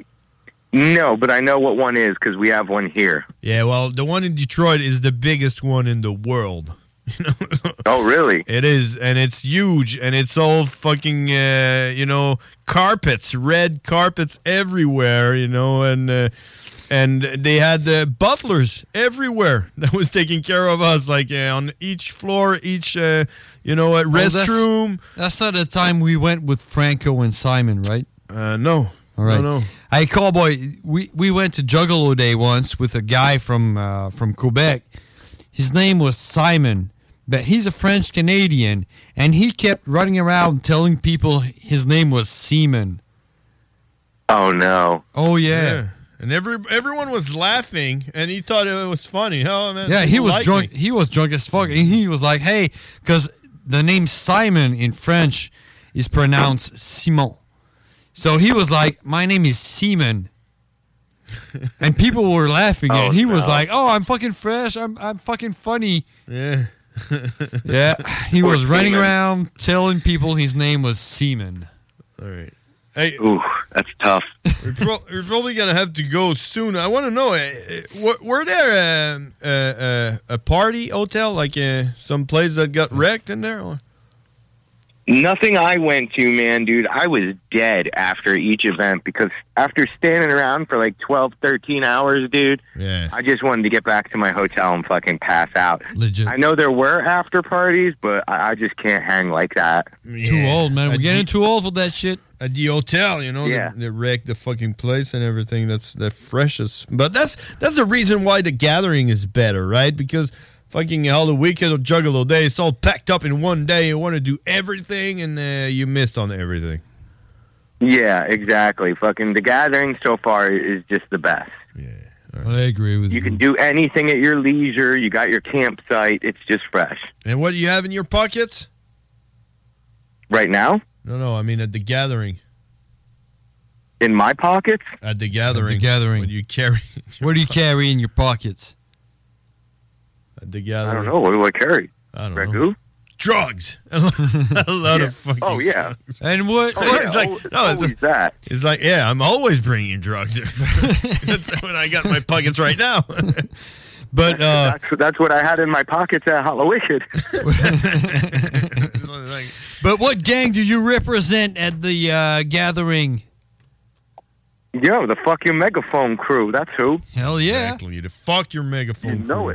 No, but I know what one is because we have one here. Yeah, well, the one in Detroit is the biggest one in the world. Oh, really? It is, and it's huge, and it's all fucking, carpets, red carpets everywhere, and they had butlers everywhere that was taking care of us, like on each floor, each, restroom. That's not the time we went with Franco and Simon, right? No. All right. No. Hey, Cowboy, we went to Juggalo Day once with a guy from Quebec. His name was Simon. But he's a French Canadian, and he kept running around telling people his name was Seaman. Oh no! Oh yeah. And everyone was laughing, and he thought it was funny. Oh man! Yeah, he was drunk. He was drunk as fuck, and he was like, "Hey," because the name Simon in French is pronounced Simon, so he was like, "My name is Seaman." And people were laughing, and he was like, "Oh, I'm fucking fresh. I'm fucking funny." Yeah. Yeah, he was running around telling people his name was Seaman. All right. Hey, ooh, that's tough. We're probably gonna have to go soon. I want to know, were there a party hotel, like some place that got wrecked in there? Or? Nothing I went to, man, dude. I was dead after each event because after standing around for like 12, 13 hours, dude, I just wanted to get back to my hotel and fucking pass out. Legit. I know there were after parties, but I just can't hang like that. Yeah. Too old, man. We're getting too old for that shit. At the hotel, they wrecked the fucking place and everything. That's the freshest. But that's the reason why the gathering is better, right? Because fucking Hallowicked or Juggalo Day, it's all packed up in one day. You want to do everything, and you missed on everything. Yeah, exactly. Fucking the gathering so far is just the best. Yeah, right. I agree with you. You can do anything at your leisure. You got your campsite. It's just fresh. And what do you have in your pockets? Right now? No, I mean at the gathering. In my pockets? At the gathering. At the gathering. What do you carry? What do you carry in your pockets? At the gathering. I don't know. What do I carry? I don't know. Drugs. A lot of fucking drugs. And what? It's like, that. It's like, yeah, I'm always bringing drugs. That's what I got in my pockets right now. But that's what I had in my pockets at Hallowicked. But what gang do you represent at the gathering? Yo, the fuck your megaphone crew. That's who. Hell yeah. Exactly. The fuck your megaphone crew. You know it.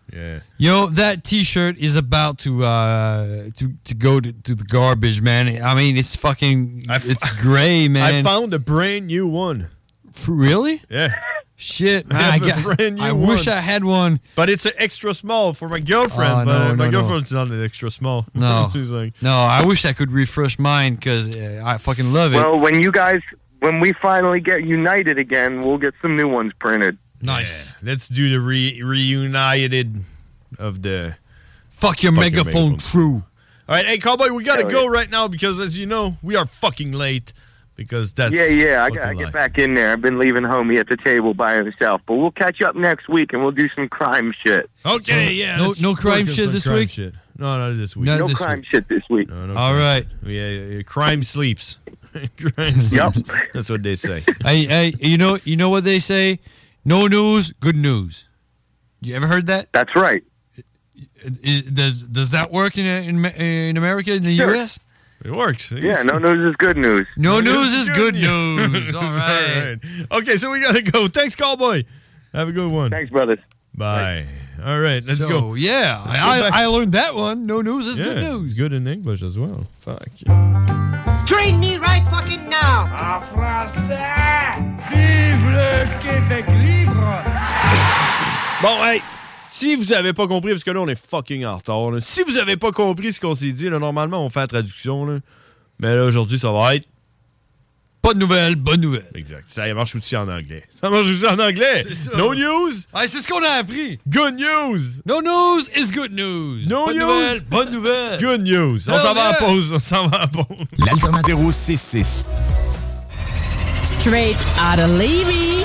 Yeah. Yo, that T-shirt is about to go to the garbage, man. I mean, it's fucking... It's gray, man. I found a brand new one. Really? Yeah. Shit, man. I got a brand new I one. wish I had one. But it's an extra small for my girlfriend. But my girlfriend's not an extra small. No. She's like... No, I wish I could refresh mine because I fucking love it. Well, when we finally get united again, we'll get some new ones printed. Nice. Yeah. Let's do the reunited of the... Fuck your megaphone crew. All right, hey, Cowboy, we got to go right now because, as you know, we are fucking late. Because that's I gotta get back in there. I've been leaving homie at the table by himself, but we'll catch up next week and we'll do some crime shit. Okay, No crime shit this week. No, not this week. No crime shit this week. No All right. Yeah, crime sleeps. Crime sleeps. Yep. That's what they say. Hey, you know what they say? No news, good news. You ever heard that? That's right. Does that work in America, in the Sure. U.S.? It works. Yeah, no news is good news. No news is good news. All right. Okay, so we got to go. Thanks, Cowboy. Have a good one. Thanks, brothers. Bye. All right, let's go. Yeah, I learned that one. No news is good news. Good in English as well. Fuck. Train me right fucking now! En français! Vive le Québec libre! Bon, hey, si vous avez pas compris, parce que là, on est fucking en retard, là. Si vous avez pas compris ce qu'on s'est dit, là, normalement, on fait la traduction, là. Mais là, aujourd'hui, ça va être... Pas de nouvelles, bonne nouvelle. Exact. Ça marche aussi en anglais. Ça marche aussi en anglais. C'est ça. No news. Ah, c'est ce qu'on a appris. Good news. No news is good news. No bonne news. Nouvelle, bonne nouvelle. Good news. On s'en va à pause. On s'en va à pause. L'Alternative 6-6. Straight out of Levy.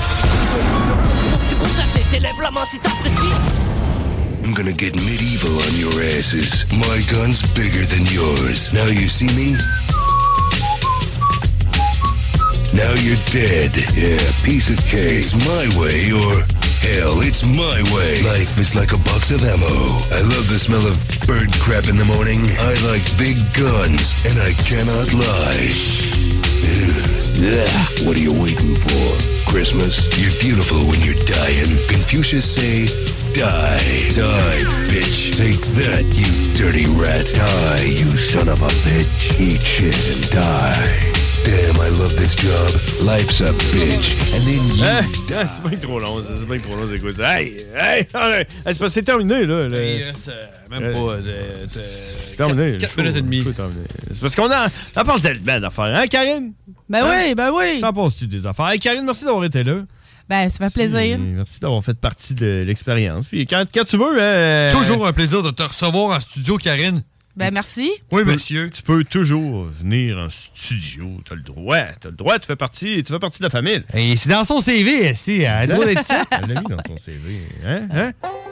I'm gonna get medieval on your asses. My gun's bigger than yours. Now you see me? Now you're dead. Yeah, piece of cake. It's my way, or hell, it's my way. Life is like a box of ammo. I love the smell of bird crap in the morning. I like big guns, and I cannot lie. Ugh. What are you waiting for? Christmas? You're beautiful when you're dying. Confucius say, die. Die, bitch. Take that, you dirty rat. Die, you son of a bitch. Eat shit and die. Damn, I love this job. Life's a bitch. And then you c'est bien trop long, c'est bien trop long, c'est quoi ça? Hey! C'est parce que c'est terminé, là. Même pas. C'est terminé. 4 minutes et demie. C'est parce qu'on a passe belle d'affaires, hein, Karine? Ben oui. Ça passe-tu des affaires? Hey, Karine, merci d'avoir été là. Ben, ça fait plaisir. Merci d'avoir fait partie de l'expérience. Puis quand tu veux... Toujours un plaisir de te recevoir en studio, Karine. Ben, merci. Oui, monsieur. Tu peux toujours venir en studio. T'as le droit. Tu fais partie de la famille. Et c'est dans son CV, ici. Elle doit être ça. Elle l'a mis dans son CV. Hein?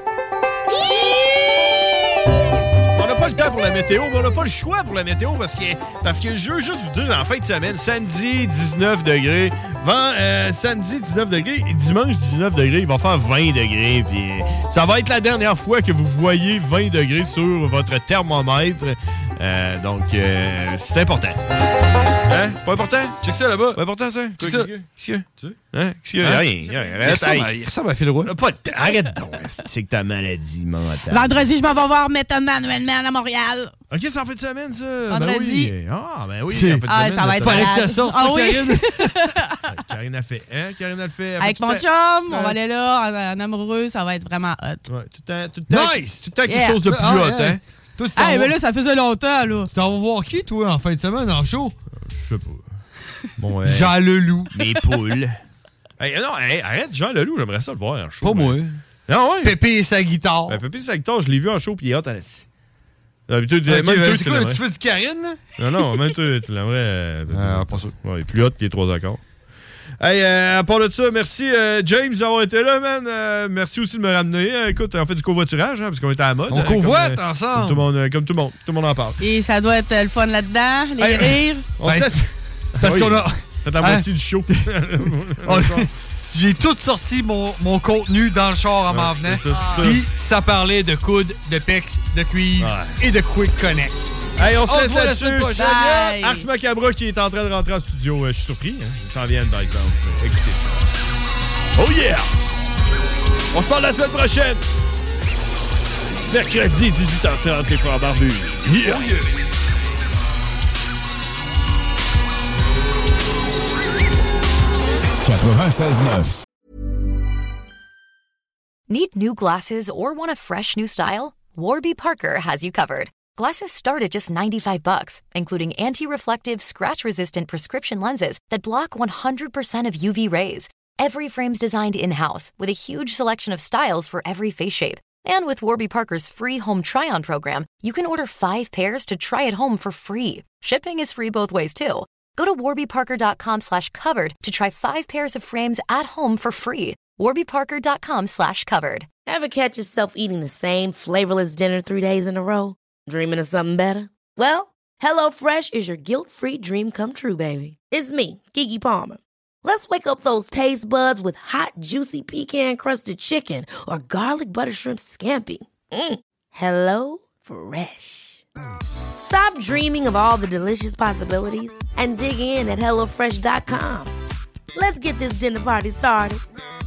On n'a pas le temps pour la météo, mais on n'a pas le choix pour la météo parce que je veux juste vous dire, en fin de semaine, samedi, 19 degrés. Samedi, 19 degrés. Et dimanche, 19 degrés. Il va faire 20 degrés. Puis ça va être la dernière fois que vous voyez 20 degrés sur votre thermomètre. Donc, c'est important. Hein? C'est pas important? Check ça là-bas. C'est pas important, ça? Check ça. Qu'est-ce qu'il y a? Hein? Qu'est-ce qu'il y a? Rien. Il ressemble à Phil Roy. Arrête donc. C'est que ta maladie mentale. Vendredi, je m'en vais voir Method Man à Montréal. OK, c'est en fin de semaine, ça. Vendredi. Ben oui, en fin de semaine. Ça va être fallait que ça sorte, oui. Karine a fait. Hein? Karine a le fait. Avec mon chum, on va aller là, en amoureux, ça va être vraiment hot. Ouais, tout le temps. Nice! Tout le temps quelque chose de plus hot, hein? Toi, mais là, ça faisait longtemps, là. Tu t'en vas voir qui, toi, en fin de semaine, en show? Je sais pas. Bon, Jean Leloup. Mes poules. Arrête, Jean Leloup, j'aimerais ça le voir en show. Pas moi. Non, ouais. Pépé et sa guitare. Pépé et sa guitare, je l'ai vu en show, puis il est hot à la scie. C'est quoi, tu fais du Karine, là? Non, même toi, tu l'aimerais. Pas sûr. Ouais, il est plus hot que les 3 accords. Hey, à part de ça, merci James d'avoir été là, man. Merci aussi de me ramener. Écoute, on fait du covoiturage, parce qu'on était à la mode. On covoite ensemble. Comme tout le monde en parle. Et ça doit être le fun là-dedans, les rires. Parce qu'on a... T'as la moitié du show. J'ai tout sorti mon contenu dans le char en m'en venant. Puis ça parlait de coudes, de pecs, de cuivre et de Quick Connect. Hey, on se laisse la là-dessus. semaine prochaine. Ars Macabra qui est en train de rentrer en studio. Je suis surpris. Hein? Ils s'en viennent, par exemple. Écoutez. Oh yeah! On se parle la semaine prochaine. Mercredi, 18h30, les Frères Barbus. Yeah. Oh yeah. Need new glasses or want a fresh new style? Warby Parker has you covered. Glasses start at just $95, including anti-reflective, scratch-resistant prescription lenses that block 100% of UV rays. Every frame's designed in-house with a huge selection of styles for every face shape. And with Warby Parker's free home try-on program, you can order 5 pairs to try at home for free. Shipping is free both ways, too. Go to warbyparker.com/covered to try 5 pairs of frames at home for free. warbyparker.com/covered. Ever catch yourself eating the same flavorless dinner 3 days in a row? Dreaming of something better? Well, HelloFresh is your guilt-free dream come true, baby. It's me, Keke Palmer. Let's wake up those taste buds with hot, juicy pecan-crusted chicken or garlic butter shrimp scampi. HelloFresh. Stop dreaming of all the delicious possibilities and dig in at HelloFresh.com. Let's get this dinner party started.